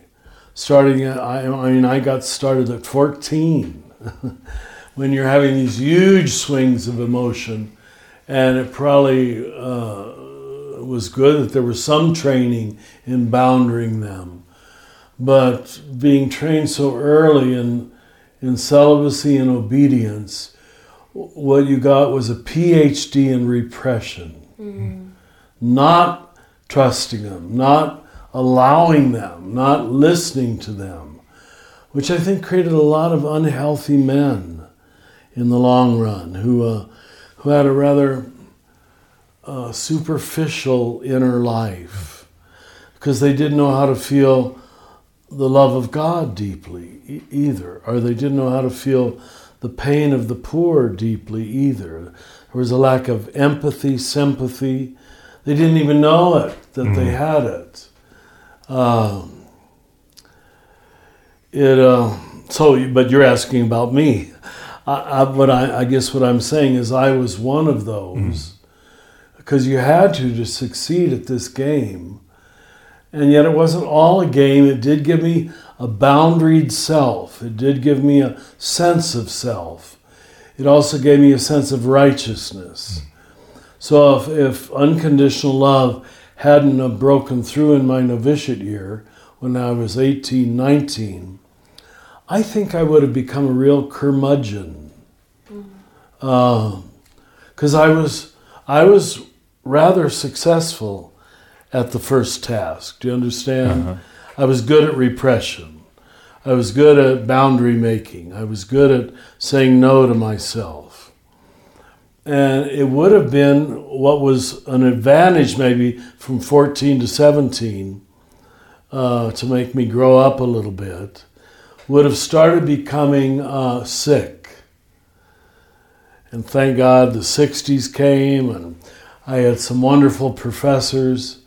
Speaker 4: I got started at 14, when you're having these huge swings of emotion, and it probably was good that there was some training in bounding them. but being trained so early in celibacy and obedience, what you got was a PhD in repression. Not trusting them, not allowing them, not listening to them, which I think created a lot of unhealthy men in the long run who had a rather superficial inner life because they didn't know how to feel the love of God deeply either, or they didn't know how to feel the pain of the poor deeply either. There was a lack of empathy, sympathy. They didn't even know it, that they had it. But you're asking about me. I guess what I'm saying is I was one of those, because you had to succeed at this game. And yet it wasn't all a game. It did give me a boundaried self. It did give me a sense of self. It also gave me a sense of righteousness. So if unconditional love hadn't have broken through in my novitiate year, when I was 18, 19, I think I would have become a real curmudgeon. Because I was rather successful at the first task. Do you understand? I was good at repression. I was good at boundary making. I was good at saying no to myself. And it would have been what was an advantage maybe from 14 to 17 to make me grow up a little bit, would have started becoming sick. And thank God the 60s came, and I had some wonderful professors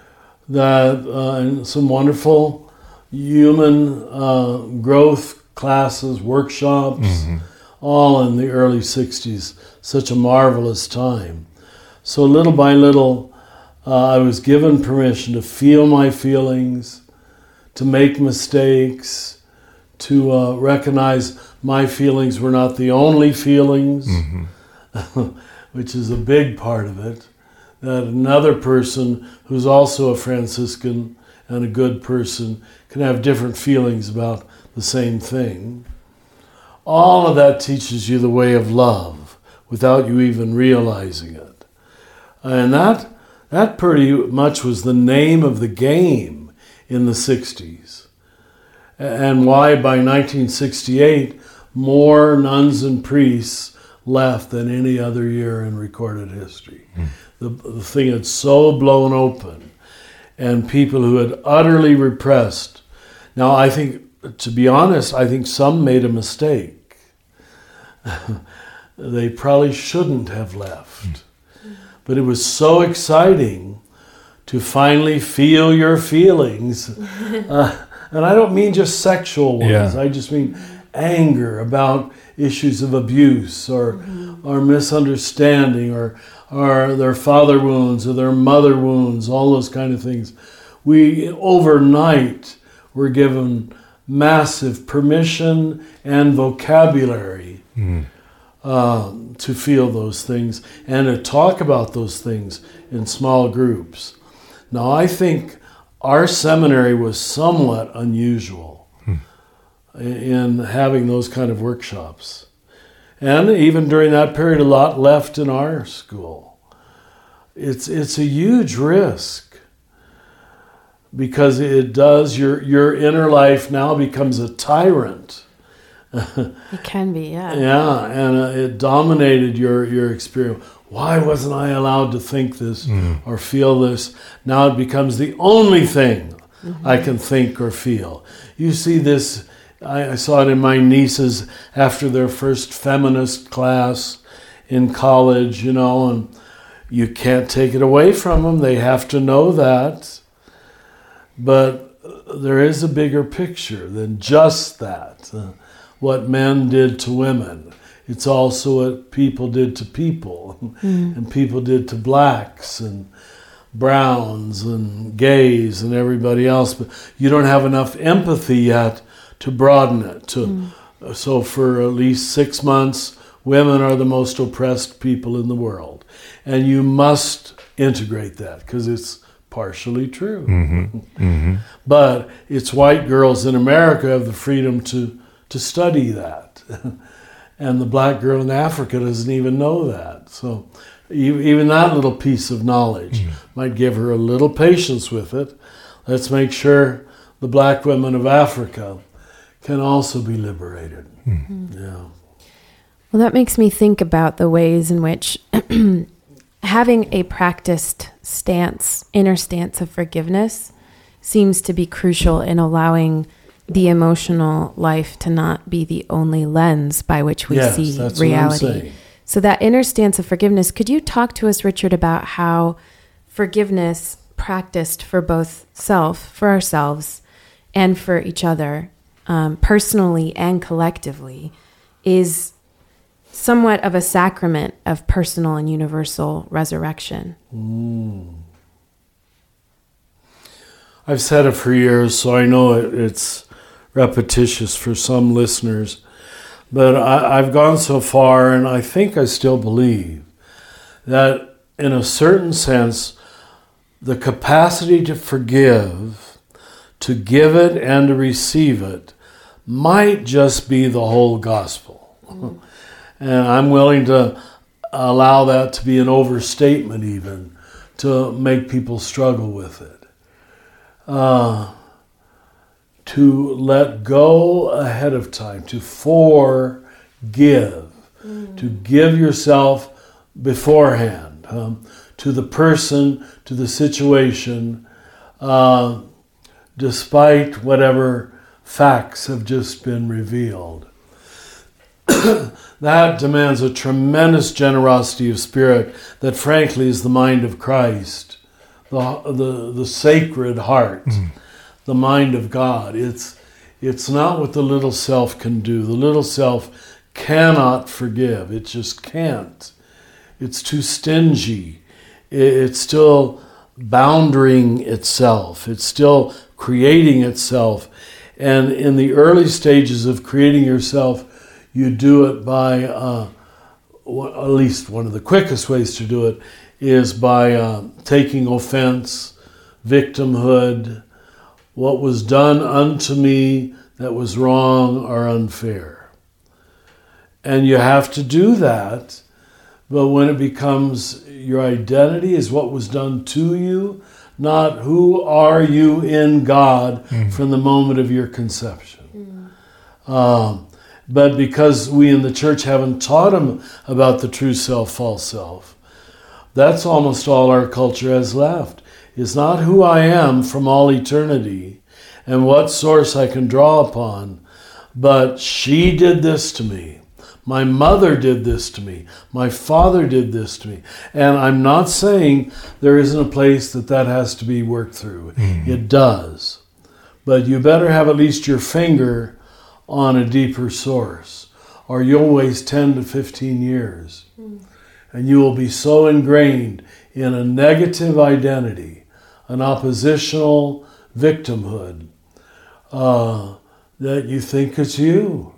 Speaker 4: and some wonderful human growth classes, workshops, all in the early 60s. Such a marvelous time. So little by little, I was given permission to feel my feelings, to make mistakes, to recognize my feelings were not the only feelings, which is a big part of it. That another person who's also a Franciscan and a good person can have different feelings about the same thing. All of that teaches you the way of love without you even realizing it. And that pretty much was the name of the game in the 60s. And why by 1968 more nuns and priests left than any other year in recorded history. The thing had so blown open, and people who had utterly repressed. Now, I think, to be honest, I think some made a mistake. They probably shouldn't have left. But it was so exciting to finally feel your feelings. And I don't mean just sexual ones. I just mean anger about issues of abuse or misunderstanding or their father wounds or their mother wounds, all those kind of things. We overnight were given massive permission and vocabulary to feel those things and to talk about those things in small groups. Now, I think our seminary was somewhat unusual in having those kind of workshops. And even during that period, a lot left in our school. It's a huge risk because it does, your inner life now becomes a tyrant.
Speaker 2: It can be, yeah.
Speaker 4: Yeah, and it dominated your experience. Why wasn't I allowed to think this or feel this? Now it becomes the only thing I can think or feel. You see this, I saw it in my nieces after their first feminist class in college, and you can't take it away from them. They have to know that. But there is a bigger picture than just that. What men did to women. It's also what people did to people, and people did to blacks and browns and gays and everybody else. But you don't have enough empathy yet to broaden it. So for at least 6 months, women are the most oppressed people in the world. And you must integrate that because it's partially true. But it's white girls in America have the freedom to study that. And the black girl in Africa doesn't even know that. So even that little piece of knowledge might give her a little patience with it. Let's make sure the black women of Africa can also be liberated. Yeah.
Speaker 2: Well, that makes me think about the ways in which having a practiced inner stance of forgiveness seems to be crucial in allowing the emotional life to not be the only lens by which we see
Speaker 4: that's
Speaker 2: reality.
Speaker 4: What I'm saying.
Speaker 2: So that inner stance of forgiveness, could you talk to us, Richard, about how forgiveness practiced for ourselves and for each other, personally and collectively, is somewhat of a sacrament of personal and universal resurrection?
Speaker 4: I've said it for years, so I know it's repetitious for some listeners, but I've gone so far, and I think I still believe that in a certain sense, the capacity to forgive, to give it and to receive it, might just be the whole gospel. And I'm willing to allow that to be an overstatement even, to make people struggle with it. To let go ahead of time, to forgive, to give yourself beforehand, to the person, to the situation, despite whatever facts have just been revealed. That demands a tremendous generosity of spirit that frankly is the mind of Christ, the sacred heart, the mind of God. It's not what the little self can do. The little self cannot forgive. It just can't. It's too stingy. It's still boundaring itself. It's still creating itself. And in the early stages of creating yourself, you do it by, at least one of the quickest ways to do it is by taking offense, victimhood, what was done unto me that was wrong or unfair. And you have to do that, but when it becomes your identity is what was done to you, not who are you in God from the moment of your conception. But because we in the church haven't taught them about the true self, false self, that's almost all our culture has left. It's not who I am from all eternity and what source I can draw upon, but she did this to me. My mother did this to me. My father did this to me. And I'm not saying there isn't a place that has to be worked through. It does. But you better have at least your finger on a deeper source, or you'll waste 10 to 15 years. And you will be so ingrained in a negative identity, an oppositional victimhood, that you think it's you.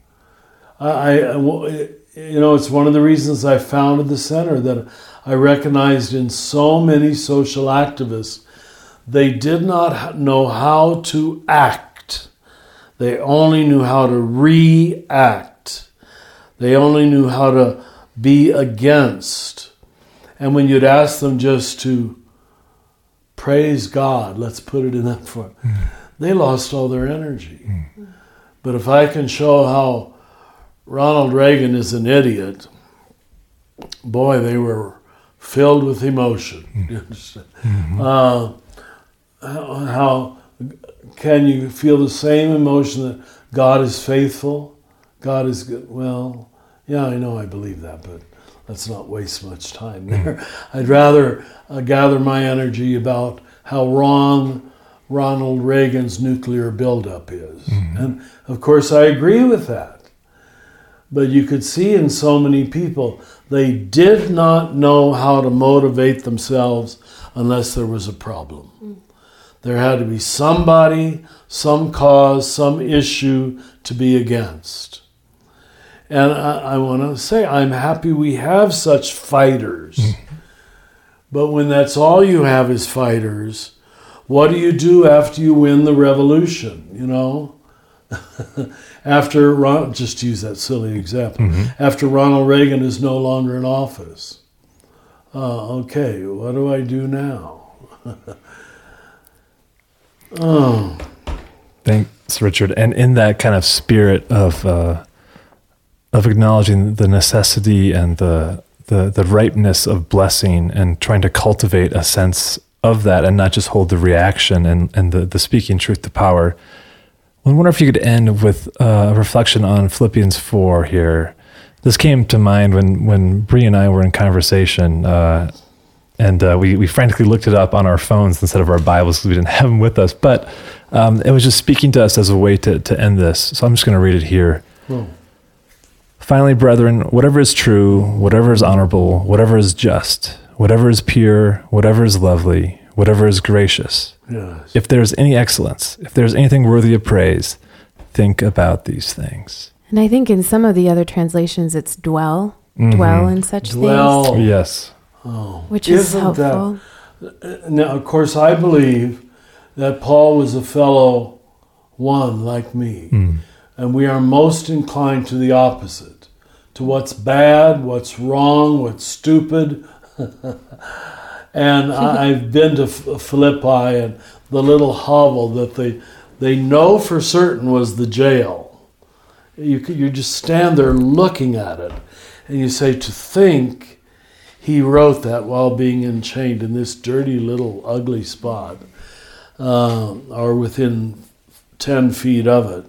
Speaker 4: It's one of the reasons I founded the center, that I recognized in so many social activists, they did not know how to act. They only knew how to react. They only knew how to be against. And when you'd ask them just to praise God, let's put it in that form, they lost all their energy. But if I can show how Ronald Reagan is an idiot, boy, they were filled with emotion. You understand? How can you feel the same emotion that God is faithful, God is good? Well, yeah, I know I believe that, but let's not waste much time there. I'd rather gather my energy about how wrong Ronald Reagan's nuclear buildup is. And of course I agree with that. But you could see in so many people, they did not know how to motivate themselves unless there was a problem. There had to be somebody, some cause, some issue to be against. And I want to say, I'm happy we have such fighters. But when that's all you have is fighters, what do you do after you win the revolution, you know? Just to use that silly example, after Ronald Reagan is no longer in office. Okay, what do I do now? Oh.
Speaker 3: Thanks, Richard. And in that kind of spirit of acknowledging the necessity and the ripeness of blessing and trying to cultivate a sense of that and not just hold the reaction and the speaking truth to power, I wonder if you could end with a reflection on Philippians 4 here. This came to mind when Bree and I were in conversation, and we frantically looked it up on our phones instead of our Bibles because we didn't have them with us. But it was just speaking to us as a way to end this. So I'm just going to read it here.
Speaker 4: Oh.
Speaker 3: Finally, brethren, whatever is true, whatever is honorable, whatever is just, whatever is pure, whatever is lovely, whatever is gracious,
Speaker 4: Yes.
Speaker 3: if there is any excellence, if there is anything worthy of praise, think about these things.
Speaker 2: And I think in some of the other translations, it's dwell in such
Speaker 4: Dwell.
Speaker 2: things,
Speaker 3: Yes.
Speaker 4: Oh.
Speaker 2: which is
Speaker 4: Isn't
Speaker 2: helpful.
Speaker 4: Now, of course, I believe that Paul was a fellow one like me. And we are most inclined to the opposite, to what's bad, what's wrong, what's stupid. And I've been to Philippi and the little hovel that they know for certain was the jail. You just stand there looking at it and you say, to think he wrote that while being enchained in this dirty little ugly spot, or within 10 feet of it.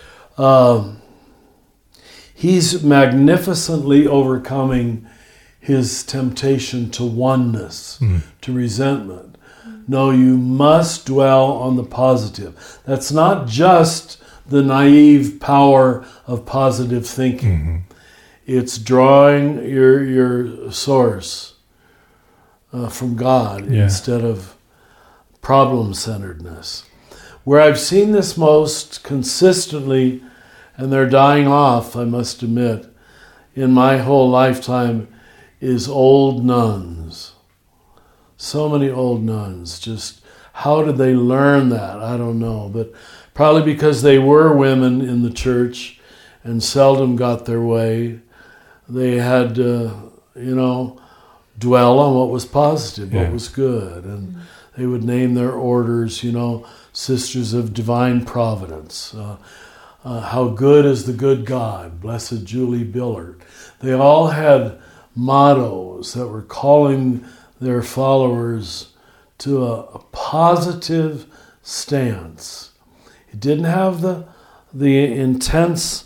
Speaker 4: He's magnificently overcoming his temptation to oneness, to resentment. No, you must dwell on the positive. That's not just the naive power of positive thinking. It's drawing your source from God instead of problem-centeredness. Where I've seen this most consistently, and they're dying off, I must admit, in my whole lifetime, is old nuns. So many old nuns. Just how did they learn that? I don't know. But probably because they were women in the church and seldom got their way. They had to, dwell on what was positive, what was good. And they would name their orders, Sisters of Divine Providence. How good is the good God? Blessed Julie Billard. They all had mottos that were calling their followers to a positive stance. It didn't have the intense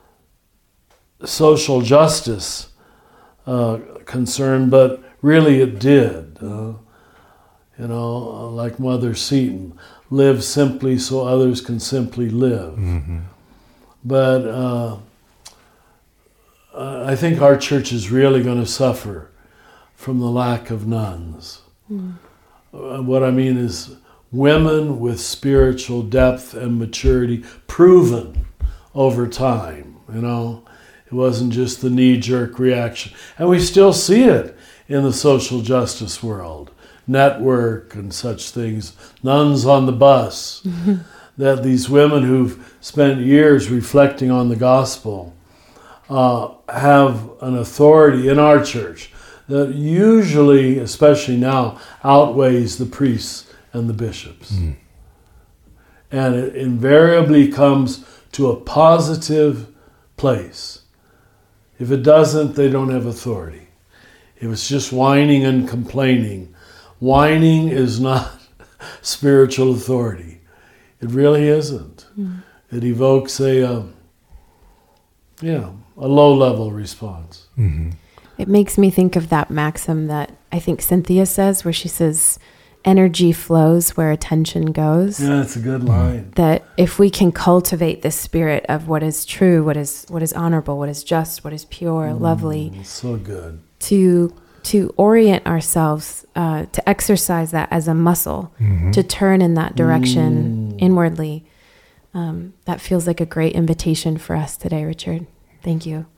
Speaker 4: social justice concern, but really it did. Like Mother Seton, live simply so others can simply live. But I think our church is really going to suffer from the lack of nuns. What I mean is women with spiritual depth and maturity proven over time, It wasn't just the knee-jerk reaction. And we still see it in the social justice world. Network and such things. Nuns on the bus. That these women who've spent years reflecting on the gospel have an authority in our church that usually, especially now, outweighs the priests and the bishops. And it invariably comes to a positive place. If it doesn't, they don't have authority. If it's just whining and complaining, whining is not spiritual authority. It really isn't. It evokes a low-level response.
Speaker 2: It makes me think of that maxim that I think Cynthia says, where she says, energy flows where attention goes.
Speaker 4: Yeah, that's a good line.
Speaker 2: That if we can cultivate this spirit of what is true, what is honorable, what is just, what is pure, lovely.
Speaker 4: So good.
Speaker 2: To orient ourselves, to exercise that as a muscle, to turn in that direction inwardly. That feels like a great invitation for us today, Richard. Thank you.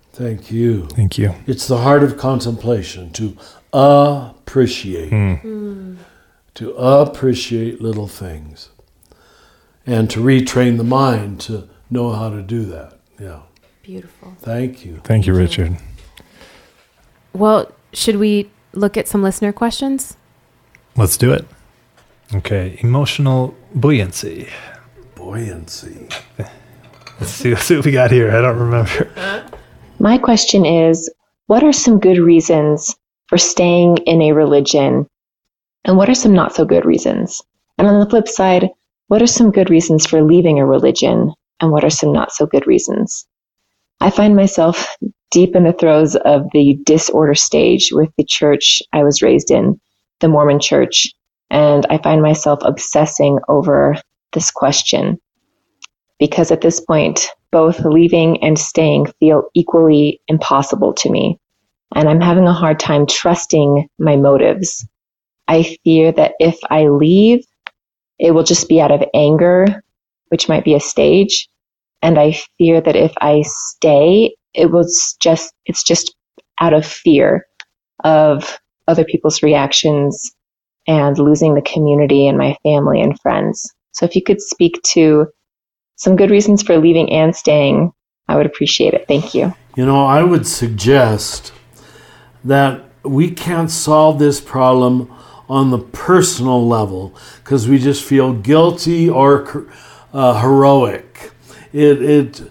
Speaker 4: Thank you.
Speaker 3: Thank you.
Speaker 4: It's the heart of contemplation, to appreciate. To appreciate little things. And to retrain the mind to know how to do that. Yeah.
Speaker 2: Beautiful.
Speaker 4: Thank you.
Speaker 3: Thank you, Richard.
Speaker 2: Well, should we look at some listener questions?
Speaker 3: Let's do it. Okay. Emotional buoyancy.
Speaker 4: Buoyancy.
Speaker 3: Let's see what we got here. I don't remember.
Speaker 6: My question is, what are some good reasons for staying in a religion? And what are some not so good reasons? And on the flip side, what are some good reasons for leaving a religion? And what are some not so good reasons? I find myself deep in the throes of the disorder stage with the church I was raised in, the Mormon church. And I find myself obsessing over this question. Because at this point, both leaving and staying feel equally impossible to me. And I'm having a hard time trusting my motives. I fear that if I leave, it will just be out of anger, which might be a stage. And I fear that if I stay, it's just out of fear of other people's reactions and losing the community and my family and friends. So if you could speak to some good reasons for leaving and staying, I would appreciate it. Thank you.
Speaker 4: You know, I would suggest that we can't solve this problem on the personal level because we just feel guilty or heroic. It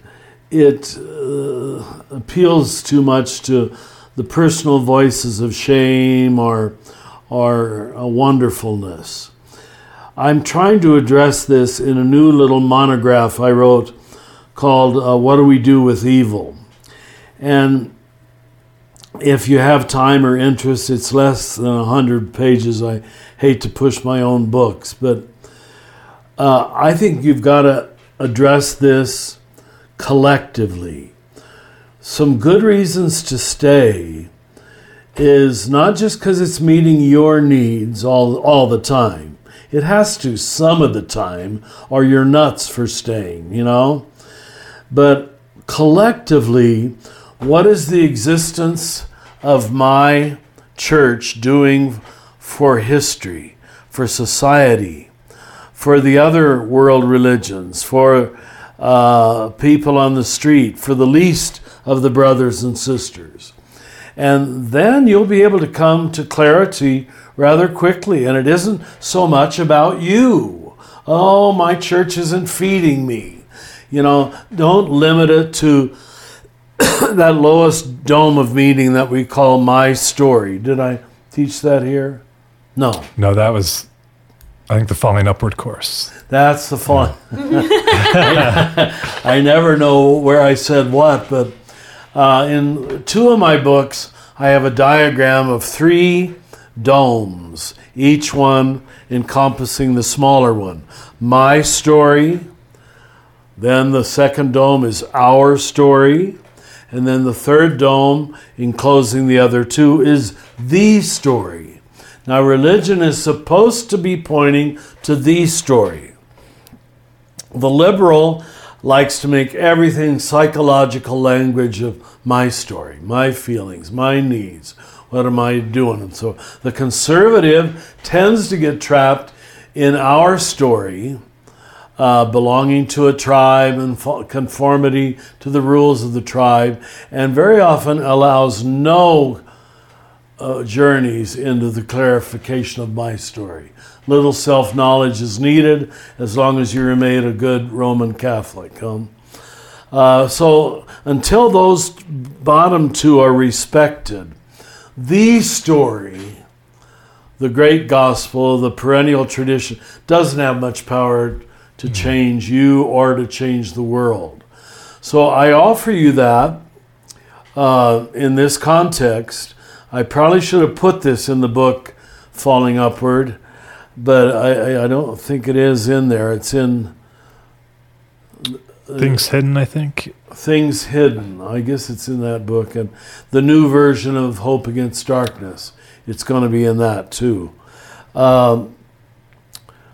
Speaker 4: appeals too much to the personal voices of shame or wonderfulness. I'm trying to address this in a new little monograph I wrote called What Do We Do with Evil? And if you have time or interest, it's less than 100 pages. I hate to push my own books, but I think you've got to address this collectively. Some good reasons to stay is not just because it's meeting your needs all the time. It has to some of the time, or you're nuts for staying, you know? But collectively, what is the existence of my church doing for history, for society, for the other world religions, for people on the street, for the least of the brothers and sisters? And then you'll be able to come to clarity rather quickly. And it isn't so much about you. Oh, my church isn't feeding me. You know, don't limit it to that lowest dome of meaning that we call my story. Did I teach that here? No.
Speaker 3: No, that was, I think, the Falling Upward course.
Speaker 4: That's the fun. I never know where I said what, but in two of my books, I have a diagram of 3 domes, each one encompassing the smaller one. My story, then the second dome is our story, and then the third dome, enclosing the other 2, is the story. Now, religion is supposed to be pointing to the story. The liberal likes to make everything psychological language of my story, my feelings, my needs. What am I doing? And so the conservative tends to get trapped in our story, belonging to a tribe and conformity to the rules of the tribe, and very often allows no journeys into the clarification of my story. Little self-knowledge is needed as long as you remain a good Roman Catholic. So until those bottom 2 are respected, the story, the great gospel, the perennial tradition, doesn't have much power to change you or to change the world. So I offer you that in this context. I probably should have put this in the book, Falling Upward, but I don't think it is in there. It's in
Speaker 3: Things Hidden, I think.
Speaker 4: Things Hidden. I guess it's in that book. And the new version of Hope Against Darkness, it's going to be in that too.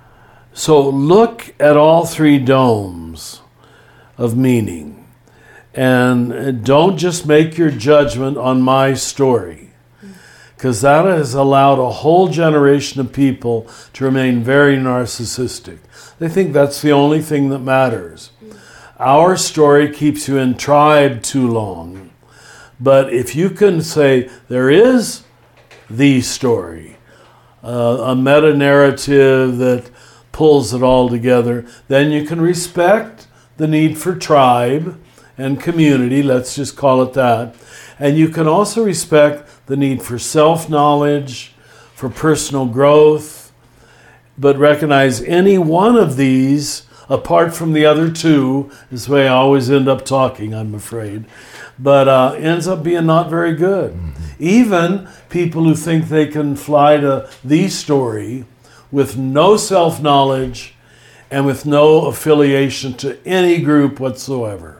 Speaker 4: So look at all 3 domes of meaning And don't just make your judgment on my story, because that has allowed a whole generation of people to remain very narcissistic. They think that's the only thing that matters. Our story keeps you in tribe too long. But if you can say there is the story, a meta-narrative that pulls it all together, then you can respect the need for tribe and community, let's just call it that. And you can also respect the need for self-knowledge, for personal growth, but recognize any one of these, apart from the other two, is the way I always end up talking, I'm afraid, but ends up being not very good. Mm-hmm. Even people who think they can fly to the story with no self-knowledge and with no affiliation to any group whatsoever.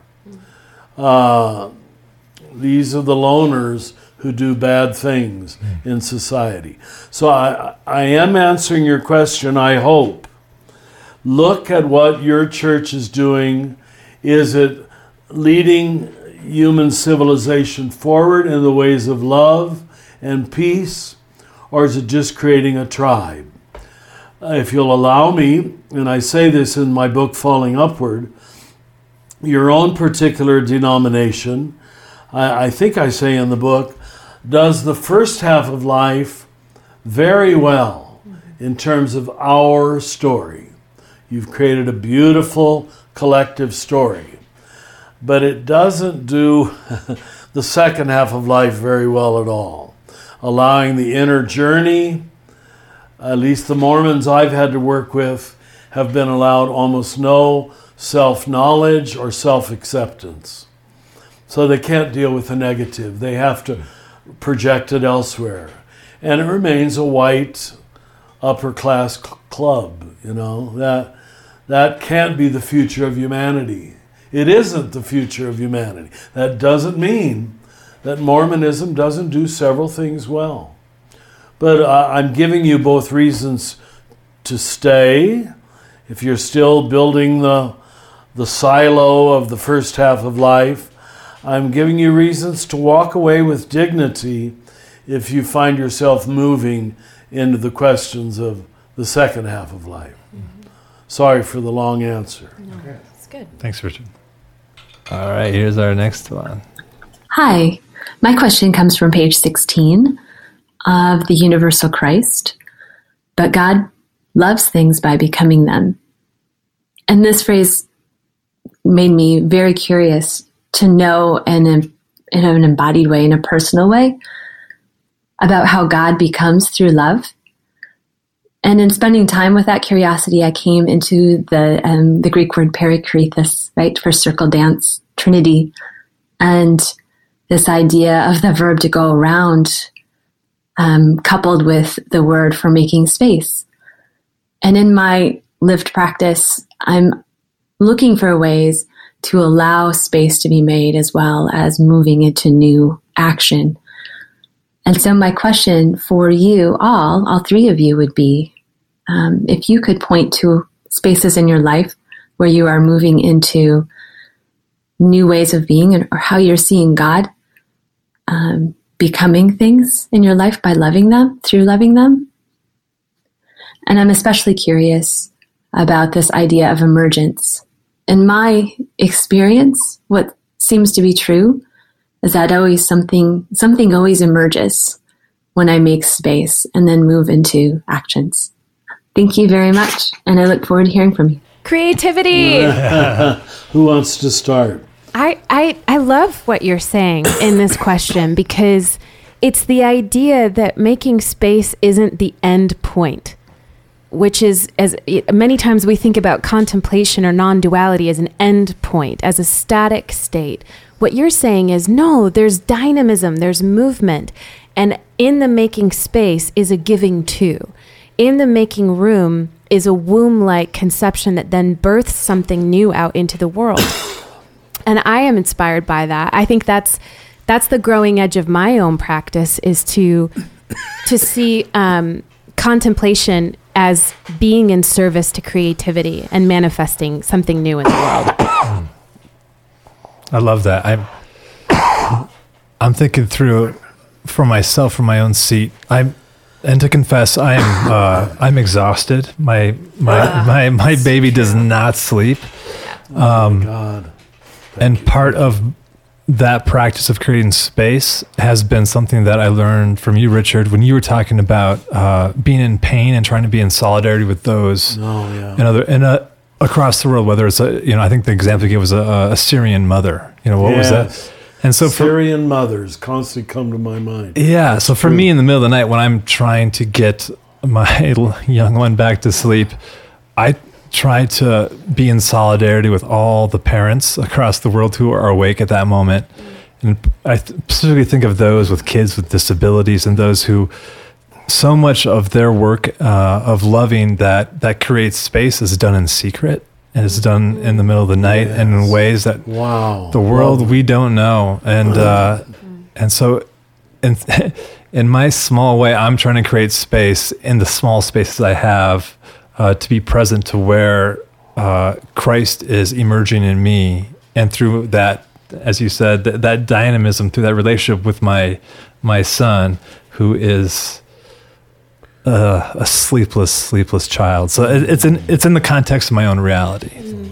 Speaker 4: These are the loners who do bad things in society. So I am answering your question, I hope. Look at what your church is doing. Is it leading human civilization forward in the ways of love and peace, or is it just creating a tribe? If you'll allow me, and I say this in my book, Falling Upward, your own particular denomination, I think I say in the book, does the first half of life very well in terms of our story. You've created a beautiful collective story, but it doesn't do the second half of life very well at all. Allowing the inner journey, at least the Mormons I've had to work with have been allowed almost no self-knowledge or self-acceptance. So they can't deal with the negative. They have to project it elsewhere. And it remains a white upper-class club, you know. That can't be the future of humanity. It isn't the future of humanity. That doesn't mean that Mormonism doesn't do several things well. But I'm giving you both reasons to stay. If you're still building the silo of the first half of life, I'm giving you reasons to walk away with dignity if you find yourself moving into the questions of the second half of life. Mm-hmm. Sorry for the long answer.
Speaker 2: No, it's good.
Speaker 3: Thanks, Richard. All right, here's our next one.
Speaker 7: Hi, my question comes from page 16 of The Universal Christ. But God loves things by becoming them. And this phrase made me very curious to know in an embodied way, in a personal way, about how God becomes through love. And in spending time with that curiosity, I came into the Greek word perikreithos, right, for circle dance, Trinity, and this idea of the verb to go around, coupled with the word for making space. And in my lived practice, I'm looking for ways to allow space to be made as well as moving into new action. And so my question for you all three of you would be, if you could point to spaces in your life where you are moving into new ways of being, or how you're seeing God becoming things in your life by loving them, through loving them. And I'm especially curious about this idea of emergence. In my experience, what seems to be true is that always something always emerges when I make space and then move into actions. Thank you very much, and I look forward to hearing from you.
Speaker 2: Creativity!
Speaker 4: Who wants to start?
Speaker 2: I love what you're saying in this question, because it's the idea that making space isn't the end point, which is, as many times we think about contemplation or non-duality as an end point, as a static state. What you're saying is, no, there's dynamism, there's movement, and in the making space is a giving too. In the making room is a womb-like conception that then births something new out into the world. And I am inspired by that. I think that's the growing edge of my own practice, is to see contemplation as being in service to creativity and manifesting something new in the world.
Speaker 3: I love that. I'm thinking through for myself, from my own seat. And to confess, I'm exhausted. My baby does not sleep.
Speaker 4: Oh my God.
Speaker 3: And part of that practice of creating space has been something that I learned from you, Richard, when you were talking about being in pain and trying to be in solidarity with those across the world. Whether it's I think the example you gave was a Syrian mother. What was that? And so
Speaker 4: Syrian mothers constantly come to my mind.
Speaker 3: Yeah. So for me, in the middle of the night, when I'm trying to get my young one back to sleep, I try to be in solidarity with all the parents across the world who are awake at that moment. And I specifically think of those with kids with disabilities and those who so much of their work of loving that creates space is done in secret. And it's done in the middle of the night and in ways that the world we don't know. And so in my small way, I'm trying to create space in the small spaces I have to be present to where Christ is emerging in me. And through that, as you said, that dynamism, through that relationship with my son, who is a sleepless child. So it's in the context of my own reality.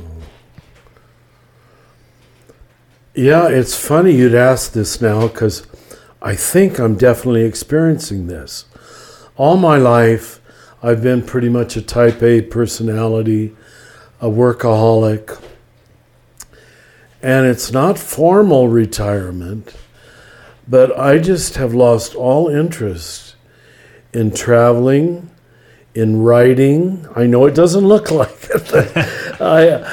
Speaker 4: Yeah, it's funny you'd ask this now, because I think I'm definitely experiencing this. All my life, I've been pretty much a type A personality, a workaholic, and it's not formal retirement, but I just have lost all interest in traveling, in writing. I know it doesn't look like it.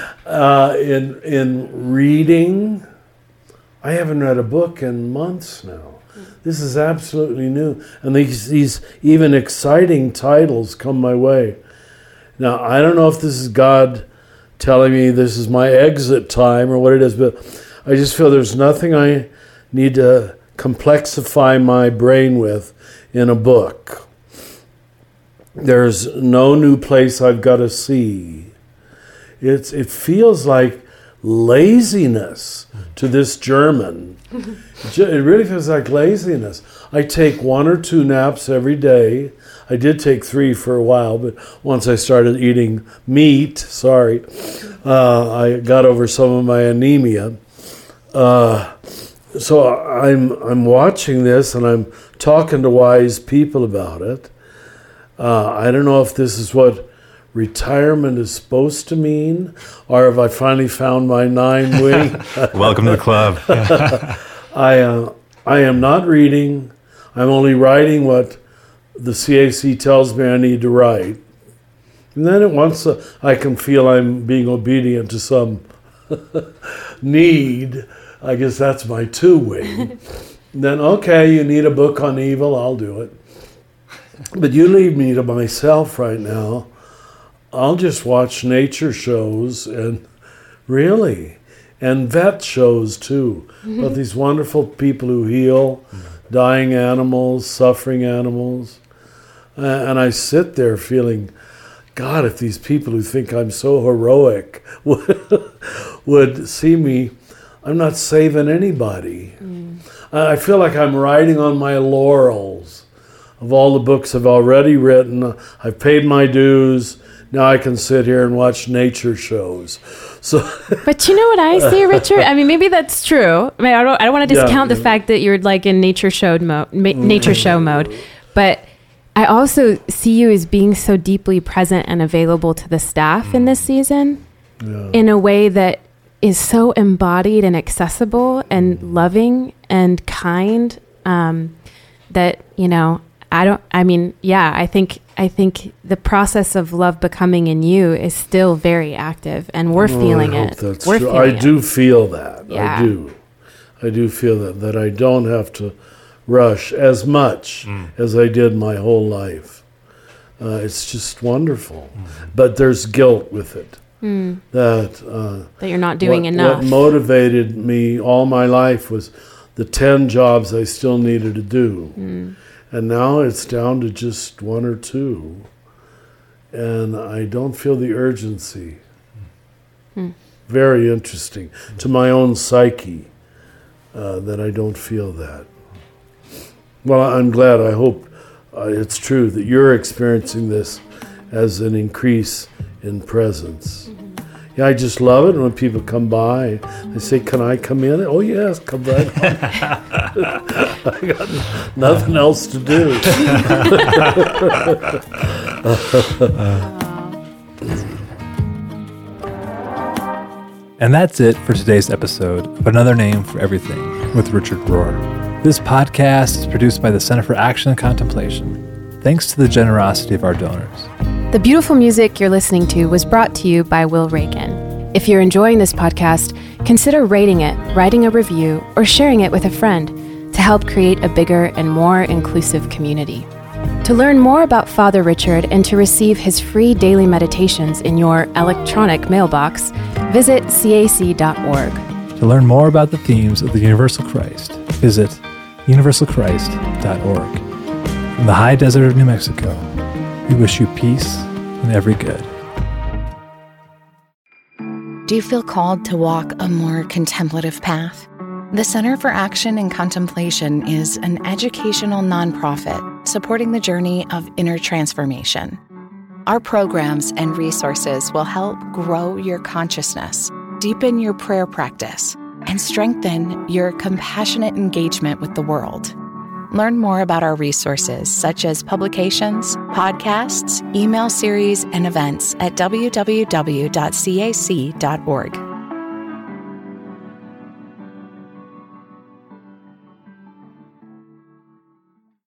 Speaker 4: In reading. I haven't read a book in months now. This is absolutely new. And these even exciting titles come my way. Now, I don't know if this is God telling me this is my exit time or what it is, but I just feel there's nothing I need to complexify my brain with in a book. There's no new place I've got to see. It feels like laziness to this German. It really feels like laziness. I take 1 or 2 naps every day. I did take 3 for a while, but once I started eating meat, I got over some of my anemia. So I'm watching this and I'm talking to wise people about it. I don't know if this is what retirement is supposed to mean, or if I finally found my 9 wing.
Speaker 3: Welcome to the club.
Speaker 4: I am not reading. I'm only writing what the CAC tells me I need to write. And then once I can feel I'm being obedient to some need, I guess that's my 2 wing. Then, okay, you need a book on evil, I'll do it. But you leave me to myself right now. I'll just watch nature shows and vet shows too. But these wonderful people who heal dying animals, suffering animals. And I sit there feeling, God, if these people who think I'm so heroic would see me, I'm not saving anybody. I feel like I'm riding on my laurels of all the books I've already written. I've paid my dues. Now I can sit here and watch nature shows. So,
Speaker 2: but you know what I see, Richard? I mean, maybe that's true. I mean, I don't want to discount the fact that you're like in nature show mode, but I also see you as being so deeply present and available to the staff in this season in a way that is so embodied and accessible and loving and kind that, I think the process of love becoming in you is still very active, and we're feeling it.
Speaker 4: That's true. I do feel that.
Speaker 2: Yeah.
Speaker 4: I do feel that I don't have to rush as much as I did my whole life. It's just wonderful. But there's guilt with it. That
Speaker 2: you're not doing enough.
Speaker 4: What motivated me all my life was the 10 jobs I still needed to do. And now it's down to just 1 or 2. And I don't feel the urgency. very interesting to my own psyche that I don't feel that. Well, I'm glad. I hope it's true that you're experiencing this as an increase in presence. Yeah, I just love it when people come by. They say, "Can I come in?" Oh yes, come right on. I got nothing else to do.
Speaker 3: And that's it for today's episode of Another Name for Everything with Richard Rohr. This podcast is produced by the Center for Action and Contemplation, thanks to the generosity of our donors.
Speaker 2: The beautiful music you're listening to was brought to you by Will Reagan. If you're enjoying this podcast, consider rating it, writing a review, or sharing it with a friend to help create a bigger and more inclusive community. To learn more about Father Richard and to receive his free daily meditations in your electronic mailbox, visit cac.org.
Speaker 3: To learn more about the themes of the Universal Christ, visit universalchrist.org. From the high desert of New Mexico, we wish you peace and every good.
Speaker 5: Do you feel called to walk a more contemplative path? The Center for Action and Contemplation is an educational nonprofit supporting the journey of inner transformation. Our programs and resources will help grow your consciousness, deepen your prayer practice, and strengthen your compassionate engagement with the world. Learn more about our resources, such as publications, podcasts, email series, and events at www.cac.org.